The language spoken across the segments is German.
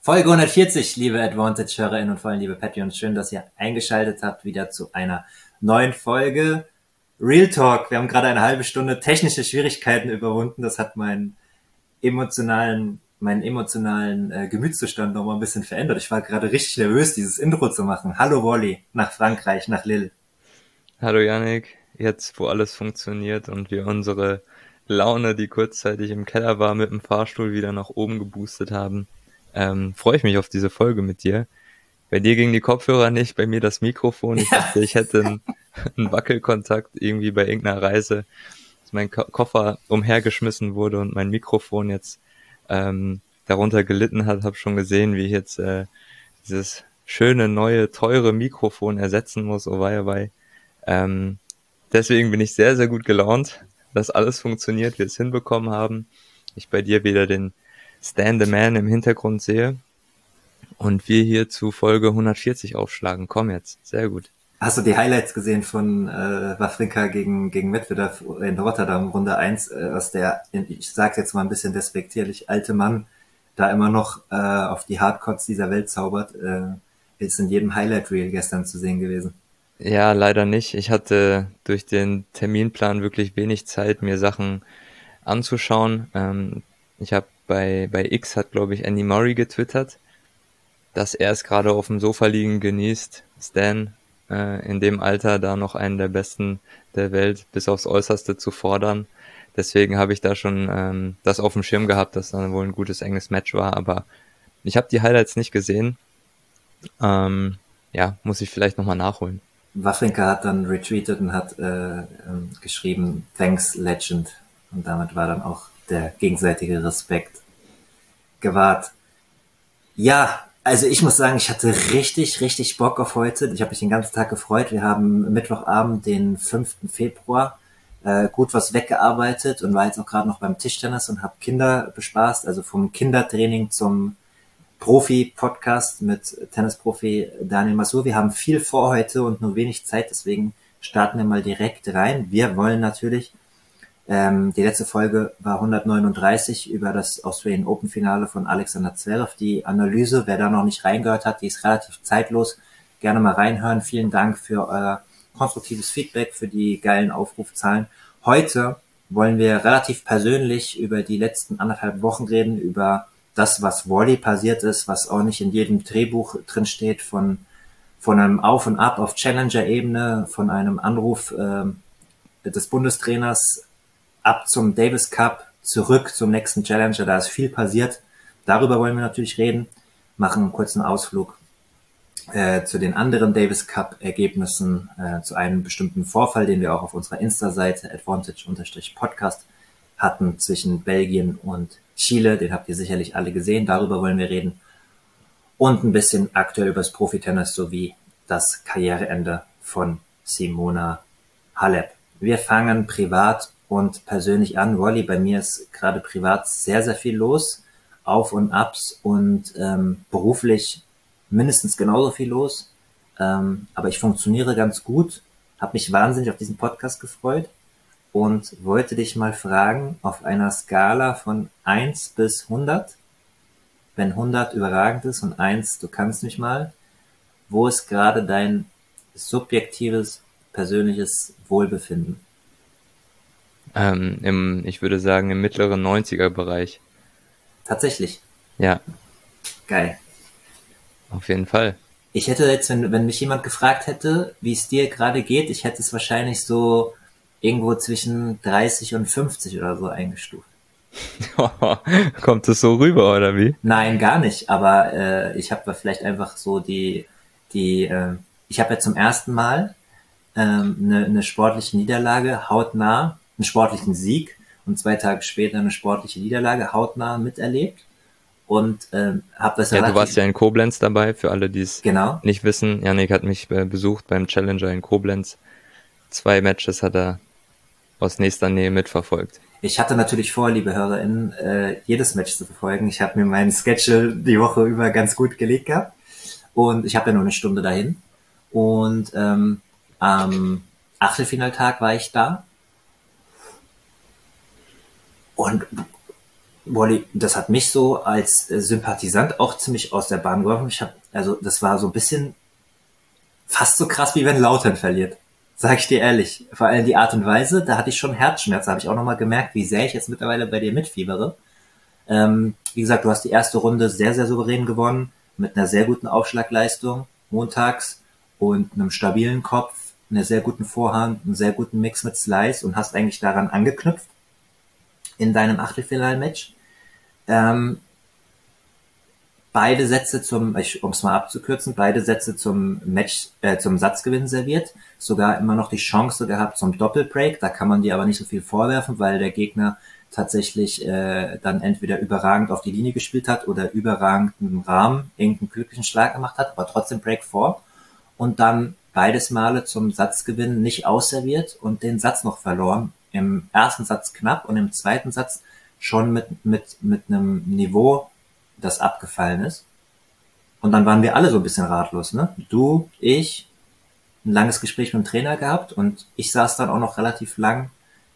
Folge 140, liebe Advantage-HörerInnen und vor allem liebe Patreons. Schön, dass ihr eingeschaltet habt wieder zu einer neuen Folge Real Talk. Wir haben gerade eine halbe Stunde technische Schwierigkeiten überwunden. Das hat meinen emotionalen Gemütszustand noch mal ein bisschen verändert. Ich war gerade richtig nervös, dieses Intro zu machen. Hallo Wally, nach Frankreich, nach Lille. Hallo Yannick, jetzt wo alles funktioniert und wir unsere Laune, die kurzzeitig im Keller war, mit dem Fahrstuhl wieder nach oben geboostet haben, freue ich mich auf diese Folge mit dir. Bei dir gingen die Kopfhörer nicht, bei mir das Mikrofon. Ich dachte, ich hätte einen Wackelkontakt irgendwie bei irgendeiner Reise, dass mein Koffer umhergeschmissen wurde und mein Mikrofon jetzt darunter gelitten hat. Habe schon gesehen, wie ich jetzt dieses schöne, neue, teure Mikrofon ersetzen muss. Oh wei, oh wei. Ähm, Deswegen bin ich sehr, sehr gut gelaunt, dass alles funktioniert, wir es hinbekommen haben. Ich bei dir wieder den Stan the Man im Hintergrund sehe und wir hier zu Folge 140 aufschlagen. Komm jetzt, sehr gut. Hast du die Highlights gesehen von Wawrinka gegen Medvedev in Rotterdam, Runde 1, aus der, ich sag's jetzt mal ein bisschen despektierlich, alte Mann da immer noch auf die Hardcourts dieser Welt zaubert, ist in jedem Highlight-Reel gestern zu sehen gewesen. Ja, leider nicht. Ich hatte durch den Terminplan wirklich wenig Zeit, mir Sachen anzuschauen. Ich habe bei X hat, glaube ich, Andy Murray getwittert, dass er es gerade auf dem Sofa liegen genießt, Stan, in dem Alter da noch einen der Besten der Welt bis aufs Äußerste zu fordern. Deswegen habe ich da schon das auf dem Schirm gehabt, dass dann wohl ein gutes enges Match war, aber ich habe die Highlights nicht gesehen. Ja, muss ich vielleicht nochmal nachholen. Wawrinka hat dann retweetet und hat geschrieben, Thanks Legend. Und damit war dann auch der gegenseitige Respekt gewahrt. Ja, also ich muss sagen, ich hatte richtig, richtig Bock auf heute. Ich habe mich den ganzen Tag gefreut. Wir haben Mittwochabend, den 5. Februar, gut was weggearbeitet und war jetzt auch gerade noch beim Tischtennis und habe Kinder bespaßt. Also vom Kindertraining zum Profi-Podcast mit Tennisprofi Daniel Masur. Wir haben viel vor heute und nur wenig Zeit, deswegen starten wir mal direkt rein. Wir wollen natürlich, die letzte Folge war 139 über das Australian Open Finale von Alexander Zverev. Die Analyse, wer da noch nicht reingehört hat, die ist relativ zeitlos. Gerne mal reinhören. Vielen Dank für euer konstruktives Feedback, für die geilen Aufrufzahlen. Heute wollen wir relativ persönlich über die letzten 1,5 Wochen reden, über das, was Wally passiert ist, was auch nicht in jedem Drehbuch drin steht, von einem Auf und Ab auf Challenger-Ebene, von einem Anruf des Bundestrainers ab zum Davis Cup, zurück zum nächsten Challenger, da ist viel passiert. Darüber wollen wir natürlich reden, machen einen kurzen Ausflug zu den anderen Davis Cup Ergebnissen, zu einem bestimmten Vorfall, den wir auch auf unserer Insta-Seite advantage_podcast hatten zwischen Belgien und Chile, den habt ihr sicherlich alle gesehen, darüber wollen wir reden. Und ein bisschen aktuell über das Profitennis sowie das Karriereende von Simona Halep. Wir fangen privat und persönlich an. Wally, bei mir ist gerade privat sehr, sehr viel los. Auf und Abs und beruflich mindestens genauso viel los. Aber ich funktioniere ganz gut, habe mich wahnsinnig auf diesen Podcast gefreut und wollte dich mal fragen, auf einer Skala von 1 bis 100, wenn 100 überragend ist und 1, du kannst mich mal, wo ist gerade dein subjektives, persönliches Wohlbefinden? Ich würde sagen, im mittleren 90er-Bereich. Tatsächlich, Ja, geil. auf jeden Fall. Ich hätte jetzt, wenn mich jemand gefragt hätte, wie es dir gerade geht, ich hätte es wahrscheinlich so irgendwo zwischen 30 und 50 oder so eingestuft. Kommt es so rüber, oder wie? Nein, gar nicht, aber ich habe da vielleicht einfach so ich habe ja zum ersten Mal eine sportliche Niederlage hautnah, einen sportlichen Sieg und 2 Tage später eine sportliche Niederlage hautnah miterlebt und habe das Ja, du warst relativ, ja in Koblenz dabei, für alle, die es genau. nicht wissen. Yannick hat mich besucht beim Challenger in Koblenz. 2 Matches hat er aus nächster Nähe mitverfolgt. Ich hatte natürlich vor, liebe HörerInnen, jedes Match zu verfolgen. Ich habe mir meinen Schedule die Woche über ganz gut gelegt gehabt und ich habe ja nur eine Stunde dahin. Und am Achtelfinaltag war ich da und Wally, das hat mich so als Sympathisant auch ziemlich aus der Bahn geworfen. Also das war so ein bisschen fast so krass, wie wenn Lautern verliert. Sag ich dir ehrlich. Vor allem die Art und Weise, da hatte ich schon Herzschmerzen. Da habe ich auch nochmal gemerkt, wie sehr ich jetzt mittlerweile bei dir mitfiebere. Wie gesagt, du hast die erste Runde sehr, sehr souverän gewonnen, mit einer sehr guten Aufschlagleistung montags und einem stabilen Kopf, einer sehr guten Vorhand, einem sehr guten Mix mit Slice und hast eigentlich daran angeknüpft in deinem Achtelfinalmatch. Ähm, beide Sätze um es mal abzukürzen, beide Sätze zum Satzgewinn serviert, sogar immer noch die Chance gehabt zum Doppelbreak, da kann man dir aber nicht so viel vorwerfen, weil der Gegner tatsächlich dann entweder überragend auf die Linie gespielt hat oder überragend im Rahmen irgendeinen glücklichen Schlag gemacht hat, aber trotzdem Break vor und dann beides Male zum Satzgewinn nicht ausserviert und den Satz noch verloren. Im ersten Satz knapp und im zweiten Satz schon mit einem Niveau, das abgefallen ist. Und dann waren wir alle so ein bisschen ratlos, ne? Du, ich, ein langes Gespräch mit dem Trainer gehabt und ich saß dann auch noch relativ lang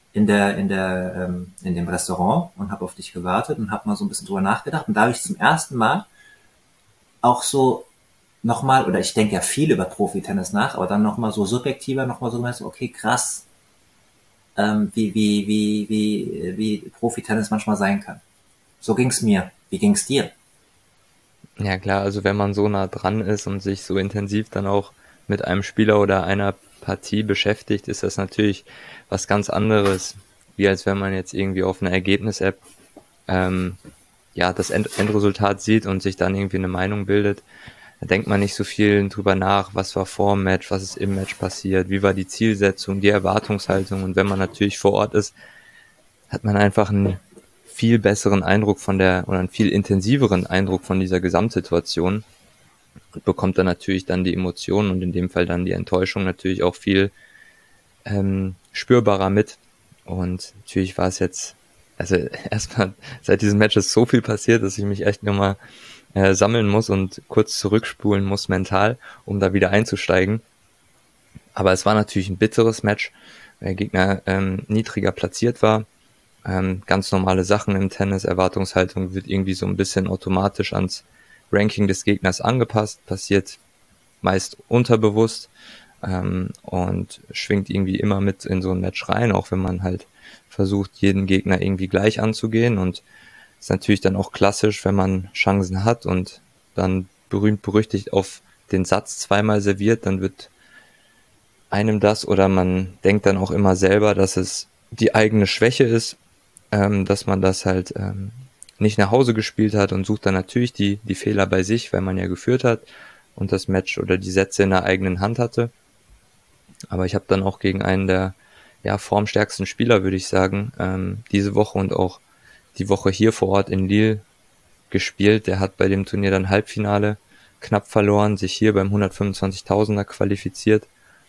in dem Restaurant und habe auf dich gewartet und habe mal so ein bisschen drüber nachgedacht. Und da habe ich zum ersten Mal auch so nochmal, oder ich denke ja viel über Profi-Tennis nach, aber dann nochmal so subjektiver, nochmal so gemeint, okay, krass, wie Profi-Tennis manchmal sein kann. So ging's mir. Wie ging's dir? Ja klar, also wenn man so nah dran ist und sich so intensiv dann auch mit einem Spieler oder einer Partie beschäftigt, ist das natürlich was ganz anderes, wie als wenn man jetzt irgendwie auf einer Ergebnis-App ähm, ja das Endresultat sieht und sich dann irgendwie eine Meinung bildet. Da denkt man nicht so viel drüber nach, was war vor dem Match, was ist im Match passiert, wie war die Zielsetzung, die Erwartungshaltung. Und wenn man natürlich vor Ort ist, hat man einfach einen viel besseren Eindruck oder einen viel intensiveren Eindruck von dieser Gesamtsituation und bekommt dann natürlich dann die Emotionen und in dem Fall dann die Enttäuschung natürlich auch viel spürbarer mit. Und natürlich war es jetzt, also erstmal seit diesem Match ist so viel passiert, dass ich mich echt nochmal sammeln muss und kurz zurückspulen muss mental, um da wieder einzusteigen. Aber es war natürlich ein bitteres Match, weil der Gegner niedriger platziert war. Ganz normale Sachen im Tennis, Erwartungshaltung wird irgendwie so ein bisschen automatisch ans Ranking des Gegners angepasst, passiert meist unterbewusst und schwingt irgendwie immer mit in so ein Match rein, auch wenn man halt versucht, jeden Gegner irgendwie gleich anzugehen. Und ist natürlich dann auch klassisch, wenn man Chancen hat und dann berühmt berüchtigt auf den Satz zweimal serviert, dann wird einem das oder man denkt dann auch immer selber, dass es die eigene Schwäche ist, dass man das halt nicht nach Hause gespielt hat und sucht dann natürlich die Fehler bei sich, weil man ja geführt hat und das Match oder die Sätze in der eigenen Hand hatte. Aber ich habe dann auch gegen einen der formstärksten Spieler, würde ich sagen, diese Woche und auch die Woche hier vor Ort in Lille gespielt. Der hat bei dem Turnier dann Halbfinale knapp verloren, sich hier beim 125.000er qualifiziert.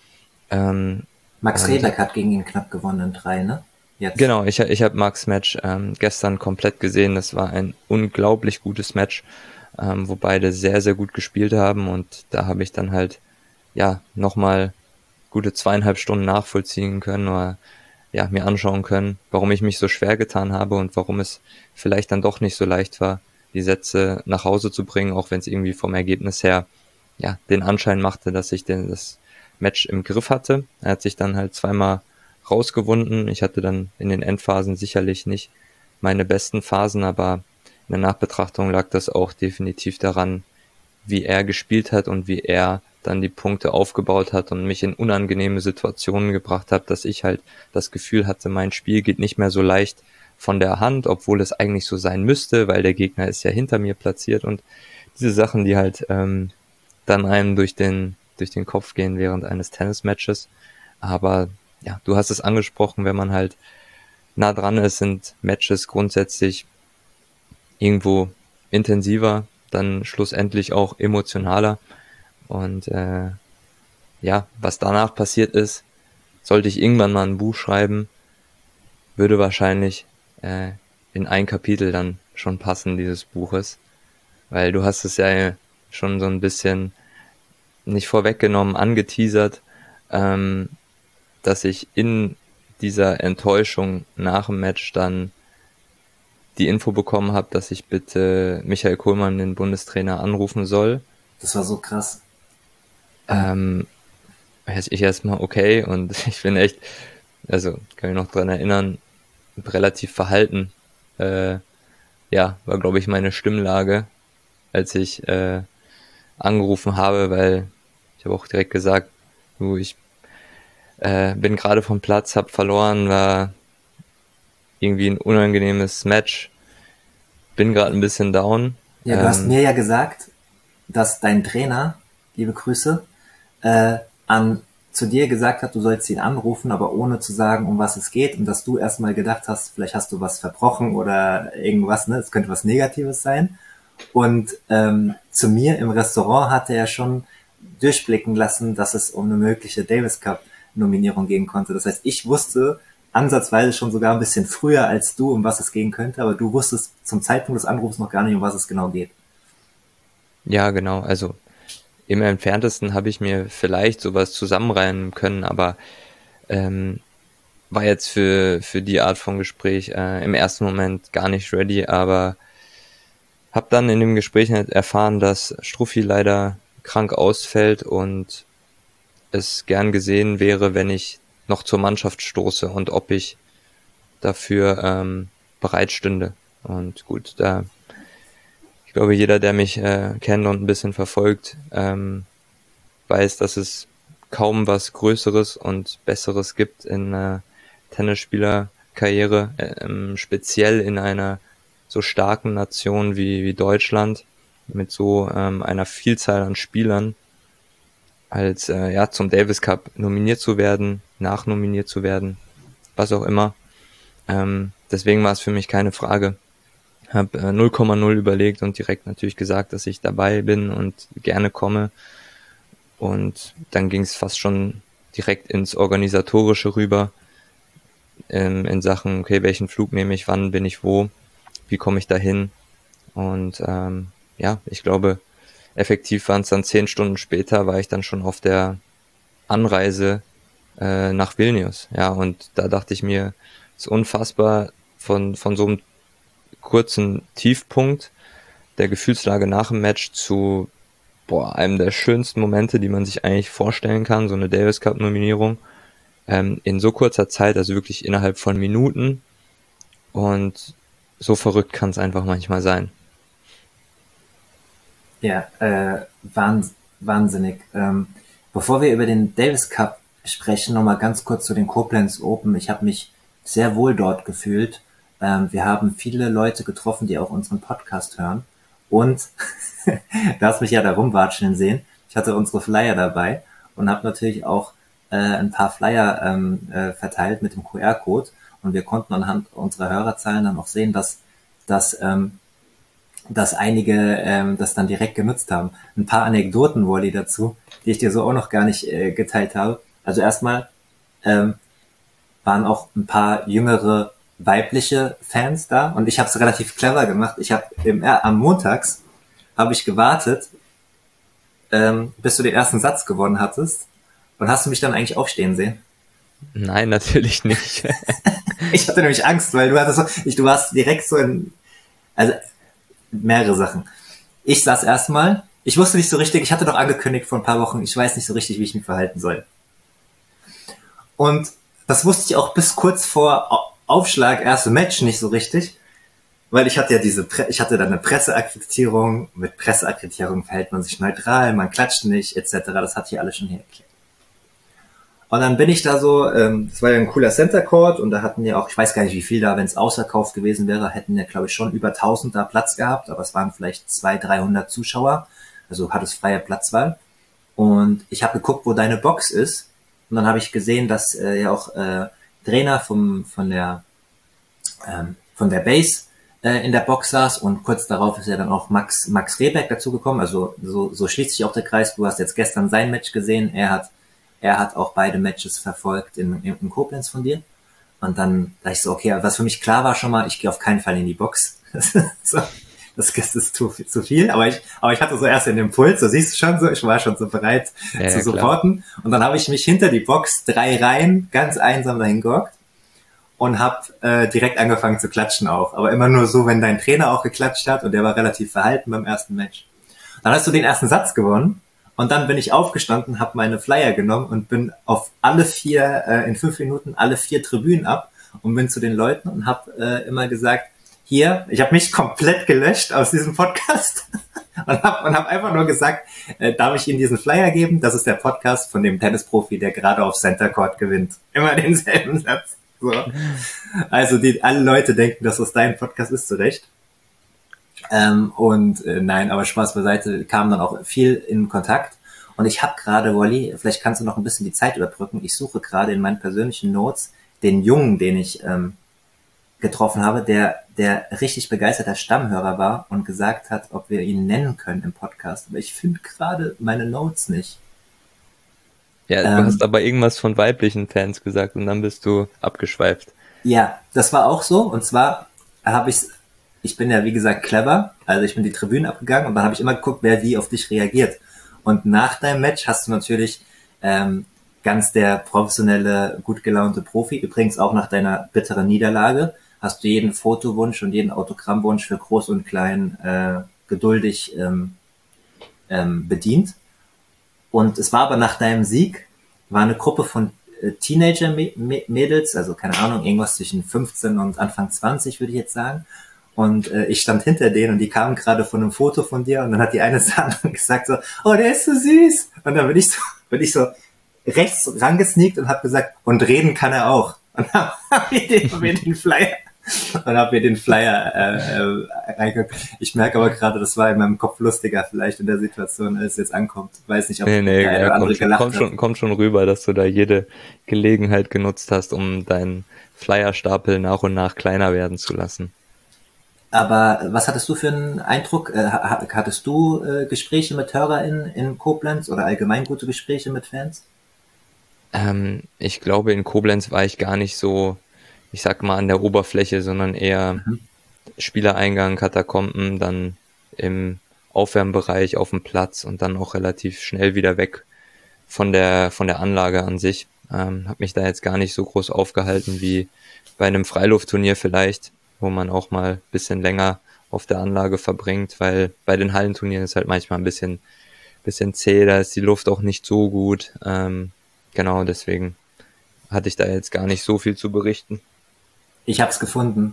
Max Und Rebeck hat gegen ihn knapp gewonnen in 3, ne? Jetzt. genau, ich hab Max Match gestern komplett gesehen. Das war ein unglaublich gutes Match, wo beide sehr, sehr gut gespielt haben. Und da habe ich dann halt nochmal gute 2,5 Stunden nachvollziehen können oder mir anschauen können, warum ich mich so schwer getan habe und warum es vielleicht dann doch nicht so leicht war, die Sätze nach Hause zu bringen, auch wenn es irgendwie vom Ergebnis her den Anschein machte, dass ich das Match im Griff hatte. Er hat sich dann halt zweimal rausgewunden. Ich hatte dann in den Endphasen sicherlich nicht meine besten Phasen, aber in der Nachbetrachtung lag das auch definitiv daran, wie er gespielt hat und wie er dann die Punkte aufgebaut hat und mich in unangenehme Situationen gebracht hat, dass ich halt das Gefühl hatte, mein Spiel geht nicht mehr so leicht von der Hand, obwohl es eigentlich so sein müsste, weil der Gegner ist ja hinter mir platziert und diese Sachen, die halt dann einem durch den Kopf gehen während eines Tennismatches. Aber ja, du hast es angesprochen, wenn man halt nah dran ist, sind Matches grundsätzlich irgendwo intensiver, dann schlussendlich auch emotionaler. Und was danach passiert ist, sollte ich irgendwann mal ein Buch schreiben, würde wahrscheinlich in ein Kapitel dann schon passen, dieses Buches. Weil du hast es ja schon so ein bisschen nicht vorweggenommen, angeteasert, dass ich in dieser Enttäuschung nach dem Match dann die Info bekommen habe, dass ich bitte Michael Kohlmann, den Bundestrainer, anrufen soll. Das war so krass. Ich erstmal okay, und ich bin echt, also kann mich noch dran erinnern, relativ verhalten. War, glaube ich, meine Stimmlage, als ich angerufen habe, weil ich habe auch direkt gesagt, du, ich bin gerade vom Platz, hab verloren, war irgendwie ein unangenehmes Match, bin gerade ein bisschen down. Ja, du hast mir ja gesagt, dass dein Trainer, liebe Grüße, zu dir gesagt hat, du sollst ihn anrufen, aber ohne zu sagen, um was es geht, und dass du erstmal gedacht hast, vielleicht hast du was verbrochen oder irgendwas, ne? Es könnte was Negatives sein. Und zu mir im Restaurant hatte er schon durchblicken lassen, dass es um eine mögliche Davis Cup Nominierung gehen konnte. Das heißt, ich wusste ansatzweise schon sogar ein bisschen früher als du, um was es gehen könnte, aber du wusstest zum Zeitpunkt des Anrufs noch gar nicht, um was es genau geht. Ja, genau, also im Entferntesten habe ich mir vielleicht sowas zusammenreimen können, aber war jetzt für die Art von Gespräch im ersten Moment gar nicht ready, aber habe dann in dem Gespräch erfahren, dass Struffi leider krank ausfällt und es gern gesehen wäre, wenn ich noch zur Mannschaft stoße und ob ich dafür bereit stünde. Und gut, ich glaube, jeder, der mich kennt und ein bisschen verfolgt, weiß, dass es kaum was Größeres und Besseres gibt in Tennisspielerkarriere, speziell in einer so starken Nation wie Deutschland, mit so einer Vielzahl an Spielern, als zum Davis Cup nominiert zu werden, nachnominiert zu werden, was auch immer. Deswegen war es für mich keine Frage. Hab 0,0 überlegt und direkt natürlich gesagt, dass ich dabei bin und gerne komme. Und dann ging es fast schon direkt ins Organisatorische rüber, in Sachen, okay, welchen Flug nehme ich, wann bin ich wo, wie komme ich dahin. Und ich glaube, effektiv waren es dann 10 Stunden später, war ich dann schon auf der Anreise nach Vilnius. Ja, und da dachte ich mir, es ist unfassbar, von so einem kurzen Tiefpunkt der Gefühlslage nach dem Match zu einem der schönsten Momente, die man sich eigentlich vorstellen kann, so eine Davis Cup Nominierung, in so kurzer Zeit, also wirklich innerhalb von Minuten, und so verrückt kann es einfach manchmal sein. Ja, wahnsinnig. Bevor wir über den Davis Cup sprechen, nochmal ganz kurz zu den Koblenz Open. Ich habe mich sehr wohl dort gefühlt. Wir haben viele Leute getroffen, die auch unseren Podcast hören. Und du hast mich ja da rumwatscheln sehen. Ich hatte unsere Flyer dabei und habe natürlich auch ein paar Flyer verteilt mit dem QR-Code. Und wir konnten anhand unserer Hörerzahlen dann auch sehen, dass einige das dann direkt genutzt haben. Ein paar Anekdoten, Wally, dazu, die ich dir so auch noch gar nicht geteilt habe. Also erstmal waren auch ein paar jüngere weibliche Fans da, und ich habe es relativ clever gemacht. Ich habe am Montags habe ich gewartet, bis du den ersten Satz gewonnen hattest, und hast du mich dann eigentlich aufstehen sehen? Nein, natürlich nicht. Ich hatte nämlich Angst, weil du warst direkt so also mehrere Sachen. Ich saß erstmal, ich wusste nicht so richtig, ich hatte doch angekündigt vor ein paar Wochen, ich weiß nicht so richtig, wie ich mich verhalten soll. Und das wusste ich auch bis kurz vor Aufschlag, erste Match nicht so richtig, weil ich hatte ja ich hatte dann eine Presseakkreditierung, mit Presseakkreditierung verhält man sich neutral, man klatscht nicht, etc., das hatte ich alles schon hier erklärt. Und dann bin ich da so, das war ja ein cooler Center Court, und da hatten ja auch, ich weiß gar nicht wie viel da, wenn es ausverkauft gewesen wäre, hätten ja glaube ich schon über 1000 da Platz gehabt, aber es waren vielleicht 200-300 Zuschauer, also hat es freie Platzwahl. Und ich habe geguckt, wo deine Box ist, und dann habe ich gesehen, dass ja auch Trainer von der Base in der Box saß, und kurz darauf ist ja dann auch Max Rehberg dazugekommen, also so schließt sich auch der Kreis. Du hast jetzt gestern sein Match gesehen, er hat auch beide Matches verfolgt in Koblenz von dir. Und dann dachte ich so, okay, was für mich klar war schon mal, ich gehe auf keinen Fall in die Box. So, das ist zu viel, aber ich hatte so erst den Impuls, so siehst du schon so, ich war schon so bereit zu supporten. Klar. Und dann habe ich mich hinter die Box 3 Reihen ganz einsam dahin gehockt. und habe direkt angefangen zu klatschen auch. Aber immer nur so, wenn dein Trainer auch geklatscht hat und der war relativ verhalten beim ersten Match. Dann hast du den ersten Satz gewonnen und dann bin ich aufgestanden, habe meine Flyer genommen und bin auf alle 4, in 5 Minuten alle 4 Tribünen ab und bin zu den Leuten und habe immer gesagt, hier, ich habe mich komplett gelöscht aus diesem Podcast und hab einfach nur gesagt, darf ich Ihnen diesen Flyer geben? Das ist der Podcast von dem Tennisprofi, der gerade auf Center Court gewinnt. Immer denselben Satz. So. Also alle Leute denken, dass das dein Podcast ist, zu Recht. Nein, aber Spaß beiseite, kam dann auch viel in Kontakt. Und ich habe gerade, Wally, vielleicht kannst du noch ein bisschen die Zeit überbrücken. Ich suche gerade in meinen persönlichen Notes den Jungen, den ich getroffen habe, der richtig begeisterter Stammhörer war und gesagt hat, ob wir ihn nennen können im Podcast. Aber ich finde gerade meine Notes nicht. Ja, du hast aber irgendwas von weiblichen Fans gesagt und dann bist du abgeschweift. Ja, das war auch so. Und zwar ich bin ja wie gesagt clever, also ich bin die Tribünen abgegangen und dann habe ich immer geguckt, wer wie auf dich reagiert. Und nach deinem Match hast du natürlich ganz der professionelle, gut gelaunte Profi, übrigens auch nach deiner bitteren Niederlage, hast du jeden Fotowunsch und jeden Autogrammwunsch für Groß und Klein geduldig bedient. Und es war aber nach deinem Sieg, war eine Gruppe von Teenager-Mädels, also keine Ahnung, irgendwas zwischen 15 und Anfang 20, würde ich jetzt sagen. Und ich stand hinter denen und die kamen gerade von einem Foto von dir und dann hat die eine Sahne gesagt so, oh, der ist so süß. Und dann bin ich so rechts rangesneakt und habe gesagt, und reden kann er auch. Und dann hab ich den Flyer reingeguckt. Ich merke aber gerade, das war in meinem Kopf lustiger vielleicht in der Situation, als es jetzt ankommt. Weiß nicht, ob der ja, andere gelacht hat. kommt schon rüber, dass du da jede Gelegenheit genutzt hast, um deinen Flyerstapel nach und nach kleiner werden zu lassen. Aber was hattest du für einen Eindruck? Hattest du Gespräche mit HörerInnen in Koblenz oder allgemein gute Gespräche mit Fans? Ich glaube, in Koblenz war ich gar nicht so, ich sag mal, an der Oberfläche, sondern eher Spielereingang, Katakomben, dann im Aufwärmbereich auf dem Platz und dann auch relativ schnell wieder weg von der Anlage an sich. Hab mich da jetzt gar nicht so groß aufgehalten wie bei einem Freiluftturnier vielleicht, wo man auch mal ein bisschen länger auf der Anlage verbringt, weil bei den Hallenturnieren ist halt manchmal ein bisschen zäh, da ist die Luft auch nicht so gut. Genau, deswegen hatte ich da jetzt gar nicht so viel zu berichten. Ich hab's gefunden.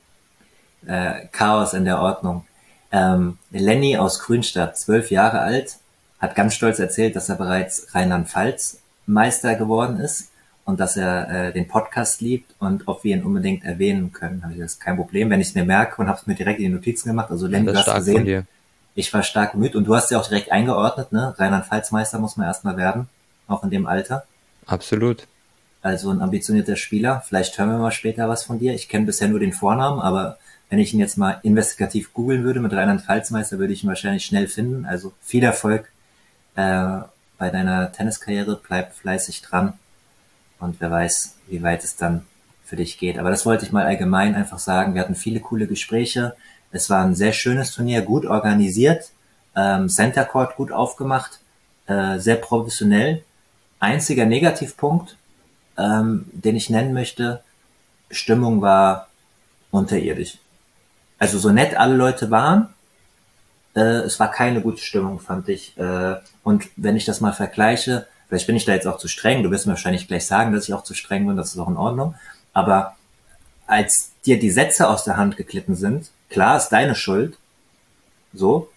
Chaos in der Ordnung. Lenny aus Grünstadt, 12 Jahre alt, hat ganz stolz erzählt, dass er bereits Rheinland-Pfalz Meister geworden ist und dass er den Podcast liebt und ob wir ihn unbedingt erwähnen können. Habe ich das kein Problem, wenn ich es mir merke und habe es mir direkt in die Notizen gemacht. Also Lenny, du hast gesehen, ich war stark bemüht und du hast ja auch direkt eingeordnet, ne? Rheinland-Pfalz Meister muss man erstmal werden, auch in dem Alter. Absolut. Also ein ambitionierter Spieler. Vielleicht hören wir mal später was von dir. Ich kenne bisher nur den Vornamen, aber wenn ich ihn jetzt mal investigativ googeln würde mit Rheinland-Pfalz-Meister, würde ich ihn wahrscheinlich schnell finden. Also viel Erfolg bei deiner Tenniskarriere. Bleib fleißig dran. Und wer weiß, wie weit es dann für dich geht. Aber das wollte ich mal allgemein einfach sagen. Wir hatten viele coole Gespräche. Es war ein sehr schönes Turnier, gut organisiert. Center Court gut aufgemacht. Sehr professionell. Einziger Negativpunkt, den ich nennen möchte, Stimmung war unterirdisch. Also so nett alle Leute waren, es war keine gute Stimmung, fand ich. Und wenn ich das mal vergleiche, vielleicht bin ich da jetzt auch zu streng, du wirst mir wahrscheinlich gleich sagen, dass ich auch zu streng bin, das ist auch in Ordnung, aber als dir die Sätze aus der Hand geglitten sind, klar, ist deine Schuld, so,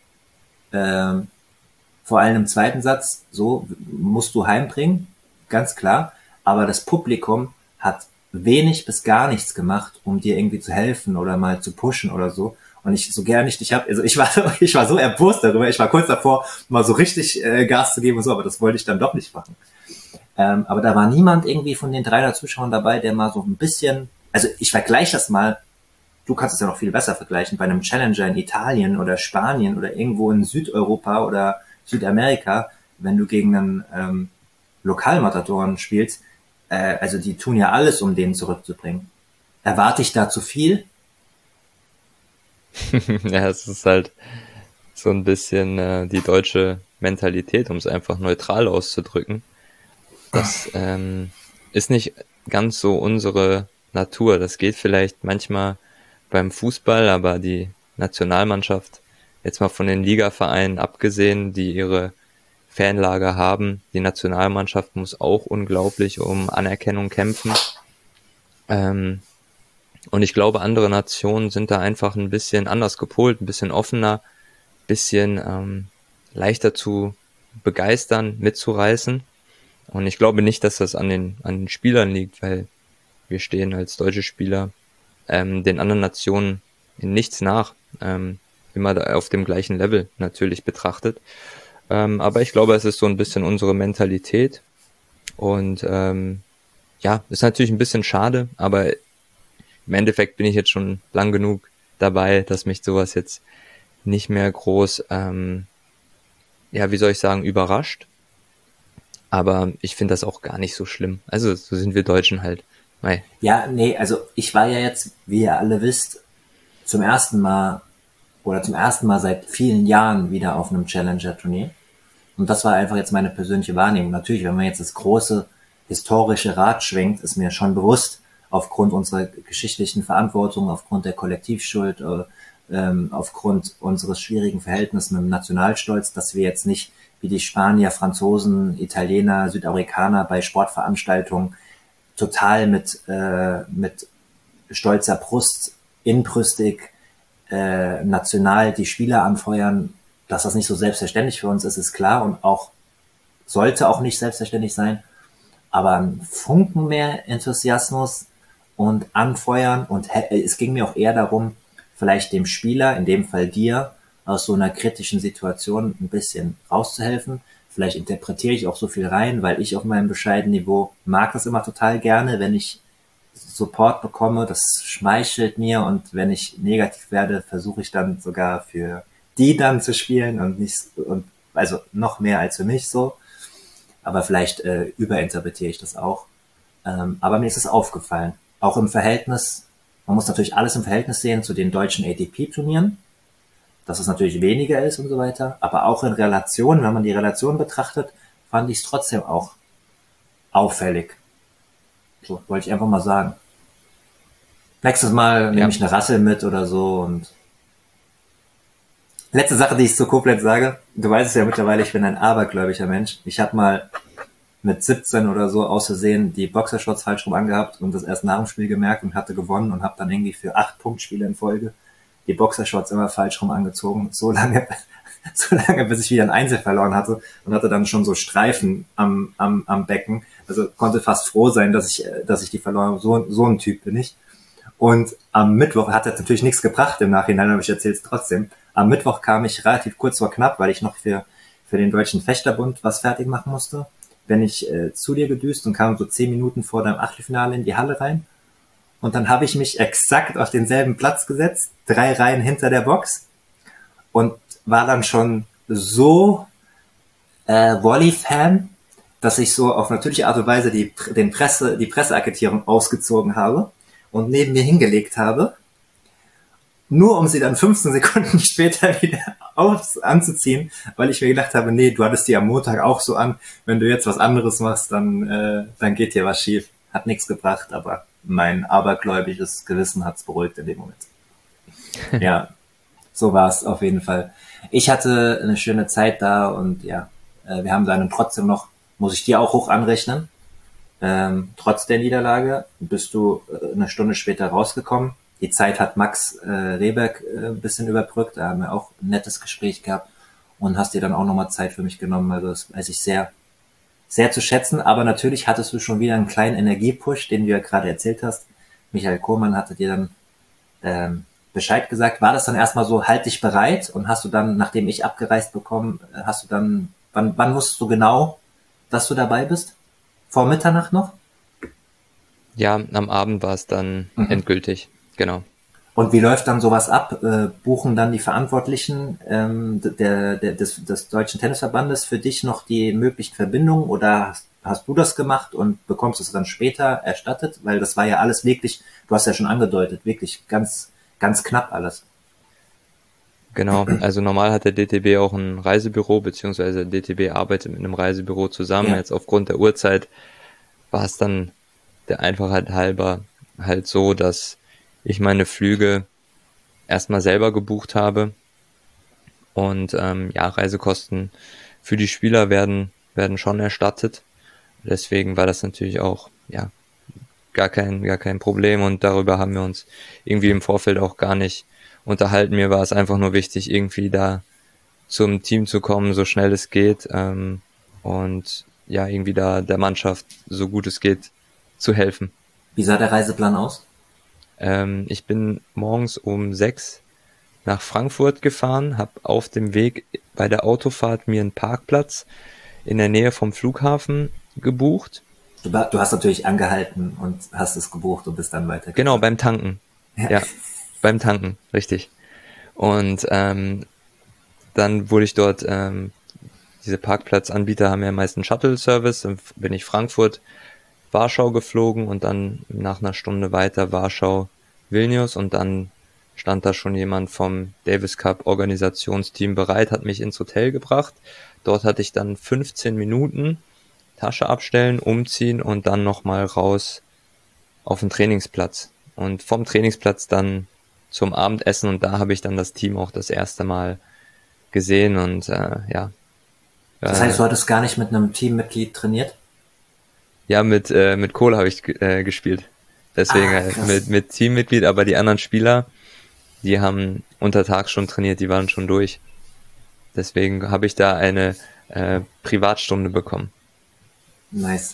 vor allem im zweiten Satz, so musst du heimbringen, ganz klar, aber das Publikum hat wenig bis gar nichts gemacht, um dir irgendwie zu helfen oder mal zu pushen oder so. Und ich so gern nicht, ich war so erbost darüber, ich war kurz davor, mal so richtig Gas zu geben und so, aber das wollte ich dann doch nicht machen. Aber da war niemand irgendwie von den 300 Zuschauern dabei, der mal so ein bisschen, also ich vergleiche das mal, du kannst es ja noch viel besser vergleichen, bei einem Challenger in Italien oder Spanien oder irgendwo in Südeuropa oder Südamerika, wenn du gegen einen Lokalmatadoren spielst, also die tun ja alles, um den zurückzubringen. Erwarte ich da zu viel? Ja, es ist halt so ein bisschen die deutsche Mentalität, um es einfach neutral auszudrücken. Das ist nicht ganz so unsere Natur. Das geht vielleicht manchmal beim Fußball, aber die Nationalmannschaft, jetzt mal von den Ligavereinen abgesehen, die ihre Fanlager haben, die Nationalmannschaft muss auch unglaublich um Anerkennung kämpfen. Und ich glaube, andere Nationen sind da einfach ein bisschen anders gepolt, ein bisschen offener, bisschen leichter zu begeistern, mitzureißen. Und ich glaube nicht, dass das an den Spielern liegt, weil wir stehen als deutsche Spieler den anderen Nationen in nichts nach. Immer da auf dem gleichen Level natürlich betrachtet. Aber ich glaube, es ist so ein bisschen unsere Mentalität. Und ja, ist natürlich ein bisschen schade, aber im Endeffekt bin ich jetzt schon lang genug dabei, dass mich sowas jetzt nicht mehr groß, ja, wie soll ich sagen, überrascht. Aber ich finde das auch gar nicht so schlimm. Also so sind wir Deutschen halt. Mei. Ja, nee, also ich war ja jetzt, wie ihr alle wisst, zum ersten Mal zum ersten Mal seit vielen Jahren wieder auf einem Challenger-Turnier. Und das war einfach jetzt meine persönliche Wahrnehmung. Natürlich, wenn man jetzt das große historische Rad schwenkt, ist mir schon bewusst, aufgrund unserer geschichtlichen Verantwortung, aufgrund der Kollektivschuld, aufgrund unseres schwierigen Verhältnisses mit dem Nationalstolz, dass wir jetzt nicht wie die Spanier, Franzosen, Italiener, Südamerikaner bei Sportveranstaltungen total mit stolzer Brust, inbrüstig, national die Spieler anfeuern, dass das nicht so selbstverständlich für uns ist, ist klar und auch sollte auch nicht selbstverständlich sein. Aber ein Funken mehr Enthusiasmus und Anfeuern und es ging mir auch eher darum, vielleicht dem Spieler, in dem Fall dir, aus so einer kritischen Situation ein bisschen rauszuhelfen. Vielleicht interpretiere ich auch so viel rein, weil ich auf meinem bescheidenen Niveau mag das immer total gerne, wenn ich Support bekomme, das schmeichelt mir und wenn ich negativ werde, versuche ich dann sogar für die dann zu spielen und nicht und also noch mehr als für mich so. Aber vielleicht überinterpretiere ich das auch. Aber mir ist es aufgefallen, auch im Verhältnis, man muss natürlich alles im Verhältnis sehen zu den deutschen ATP-Turnieren, dass es natürlich weniger ist und so weiter, aber auch in Relation, wenn man die Relation betrachtet, fand ich es trotzdem auch auffällig. So, wollte ich einfach mal sagen. Nächstes Mal nehme ich eine Rassel mit oder so und letzte Sache, die ich zu Koblenz sage, du weißt es ja mittlerweile, ich bin ein abergläubischer Mensch. Ich habe mal mit 17 oder so aus Versehen die Boxershorts falsch rum angehabt und das erst nach dem Spiel gemerkt und hatte gewonnen und habe dann irgendwie für 8 Punktspiele in Folge die Boxershorts immer falsch rum angezogen, so lange bis ich wieder ein Einzel verloren hatte und hatte dann schon so Streifen am Becken. Also konnte fast froh sein, dass ich die verloren habe. So ein Typ bin ich. Und am Mittwoch hat das natürlich nichts gebracht im Nachhinein, aber ich erzähle es trotzdem. Am Mittwoch kam ich relativ kurz vor knapp, weil ich noch für den Deutschen Fechterbund was fertig machen musste. Bin ich zu dir gedüst und kam so 10 Minuten vor deinem Achtelfinale in die Halle rein. Und dann habe ich mich exakt auf denselben Platz gesetzt, 3 Reihen hinter der Box und war dann schon so Volley-Fan, dass ich so auf natürliche Art und Weise die Presseakkreditierung ausgezogen habe und neben mir hingelegt habe, nur um sie dann 15 Sekunden später wieder anzuziehen, weil ich mir gedacht habe, nee, du hattest die am Montag auch so an, wenn du jetzt was anderes machst, dann geht dir was schief. Hat nichts gebracht, aber mein abergläubisches Gewissen hat's beruhigt in dem Moment. Ja, so war es auf jeden Fall. Ich hatte eine schöne Zeit da und ja, wir haben dann trotzdem noch, muss ich dir auch hoch anrechnen, trotz der Niederlage bist du eine Stunde später rausgekommen. Die Zeit hat Max Rehberg ein bisschen überbrückt, da haben wir auch ein nettes Gespräch gehabt und hast dir dann auch nochmal Zeit für mich genommen. Also das weiß ich sehr, sehr zu schätzen, aber natürlich hattest du schon wieder einen kleinen Energiepush, den du ja gerade erzählt hast. Michael Kohlmann hatte dir dann Bescheid gesagt. War das dann erstmal so, halt dich bereit und hast du dann, nachdem ich abgereist bekommen, hast du dann, wann wusstest du genau, dass du dabei bist? Vor Mitternacht noch? Ja, am Abend war es dann endgültig, genau. Und wie läuft dann sowas ab? Buchen dann die Verantwortlichen des Deutschen Tennisverbandes für dich noch die möglichen Verbindungen oder hast du das gemacht und bekommst es dann später erstattet? Weil das war ja alles wirklich, du hast ja schon angedeutet, wirklich ganz, ganz knapp alles. Genau, also normal hat der DTB auch ein Reisebüro, beziehungsweise der DTB arbeitet mit einem Reisebüro zusammen. Ja. Jetzt aufgrund der Uhrzeit war es dann der Einfachheit halber halt so, dass ich meine Flüge erstmal selber gebucht habe und Reisekosten für die Spieler werden schon erstattet. Deswegen war das natürlich auch gar kein Problem und darüber haben wir uns irgendwie im Vorfeld auch gar nicht unterhalten. Mir war es einfach nur wichtig, irgendwie da zum Team zu kommen, so schnell es geht, und ja, irgendwie da der Mannschaft, so gut es geht, zu helfen. Wie sah der Reiseplan aus? Ich bin morgens um 6 nach Frankfurt gefahren, habe auf dem Weg bei der Autofahrt mir einen Parkplatz in der Nähe vom Flughafen gebucht. Du hast natürlich angehalten und hast es gebucht und bist dann Genau, weitergefahren. beim Tanken. Ja. Ja, beim Tanken, richtig. Und dann wurde ich dort, diese Parkplatzanbieter haben ja meist einen Shuttle-Service, dann bin ich Frankfurt, Warschau geflogen und dann nach einer Stunde weiter Warschau, Vilnius und dann stand da schon jemand vom Davis Cup Organisationsteam bereit, hat mich ins Hotel gebracht. Dort hatte ich dann 15 Minuten Tasche abstellen, umziehen und dann nochmal raus auf den Trainingsplatz. Und vom Trainingsplatz dann zum Abendessen und da habe ich dann das Team auch das erste Mal gesehen und Das heißt, du hattest gar nicht mit einem Teammitglied trainiert? mit Kohle habe ich gespielt. Deswegen Ah, halt krass. mit Teammitglied, aber die anderen Spieler, die haben untertags schon trainiert, die waren schon durch. Deswegen habe ich da eine Privatstunde bekommen. Nice.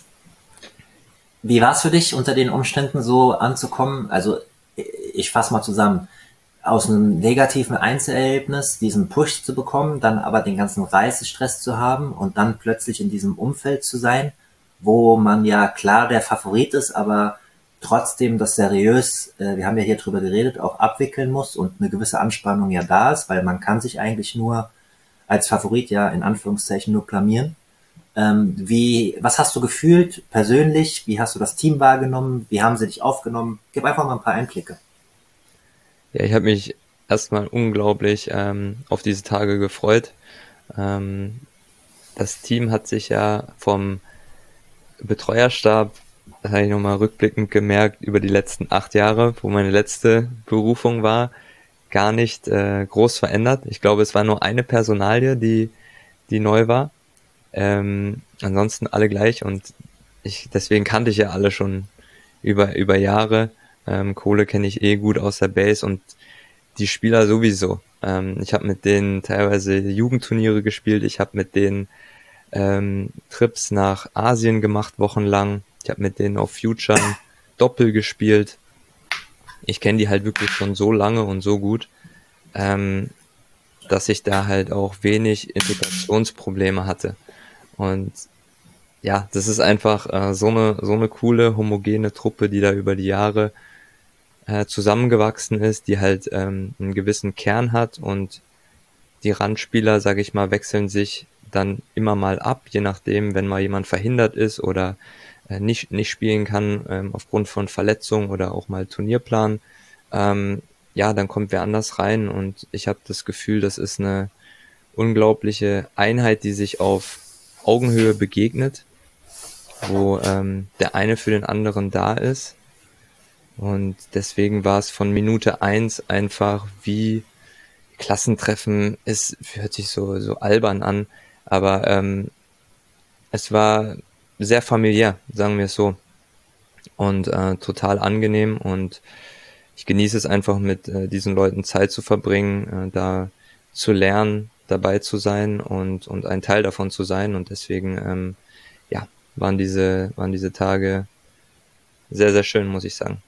Wie war es für dich, unter den Umständen so anzukommen? Also, ich fasse mal zusammen. Aus einem negativen Einzelerlebnis diesen Push zu bekommen, dann aber den ganzen Reisestress zu haben und dann plötzlich in diesem Umfeld zu sein, wo man ja klar der Favorit ist, aber trotzdem das seriös, wir haben ja hier drüber geredet, auch abwickeln muss und eine gewisse Anspannung ja da ist, weil man kann sich eigentlich nur als Favorit ja in Anführungszeichen nur blamieren. Was hast du gefühlt persönlich? Wie hast du das Team wahrgenommen? Wie haben sie dich aufgenommen? Gib einfach mal ein paar Einblicke. Ja, ich habe mich erstmal unglaublich auf diese Tage gefreut. Das Team hat sich ja vom Betreuerstab, das habe ich nochmal rückblickend gemerkt, über die letzten 8 Jahre, wo meine letzte Berufung war, gar nicht groß verändert. Ich glaube, es war nur eine Personalie, die neu war. Ansonsten alle gleich und deswegen kannte ich ja alle schon über Jahre. Kohle kenne ich eh gut aus der Base und die Spieler sowieso. Ich habe mit denen teilweise Jugendturniere gespielt, ich habe mit denen Trips nach Asien gemacht, wochenlang. Ich habe mit denen auf Future Doppel gespielt. Ich kenne die halt wirklich schon so lange und so gut, dass ich da halt auch wenig Integrationsprobleme hatte. Und ja, das ist einfach so eine coole, homogene Truppe, die da über die Jahre zusammengewachsen ist, die halt einen gewissen Kern hat und die Randspieler, sage ich mal, wechseln sich dann immer mal ab, je nachdem, wenn mal jemand verhindert ist oder nicht spielen kann aufgrund von Verletzung oder auch mal Turnierplan. Dann kommt wer anders rein und ich habe das Gefühl, das ist eine unglaubliche Einheit, die sich auf Augenhöhe begegnet, wo der eine für den anderen da ist. Und deswegen war es von Minute 1 einfach wie Klassentreffen, hört sich so albern an, aber es war sehr familiär, sagen wir es so. Und total angenehm und ich genieße es einfach mit diesen Leuten Zeit zu verbringen, da zu lernen, dabei zu sein und ein Teil davon zu sein und deswegen waren diese Tage sehr, sehr schön, muss ich sagen.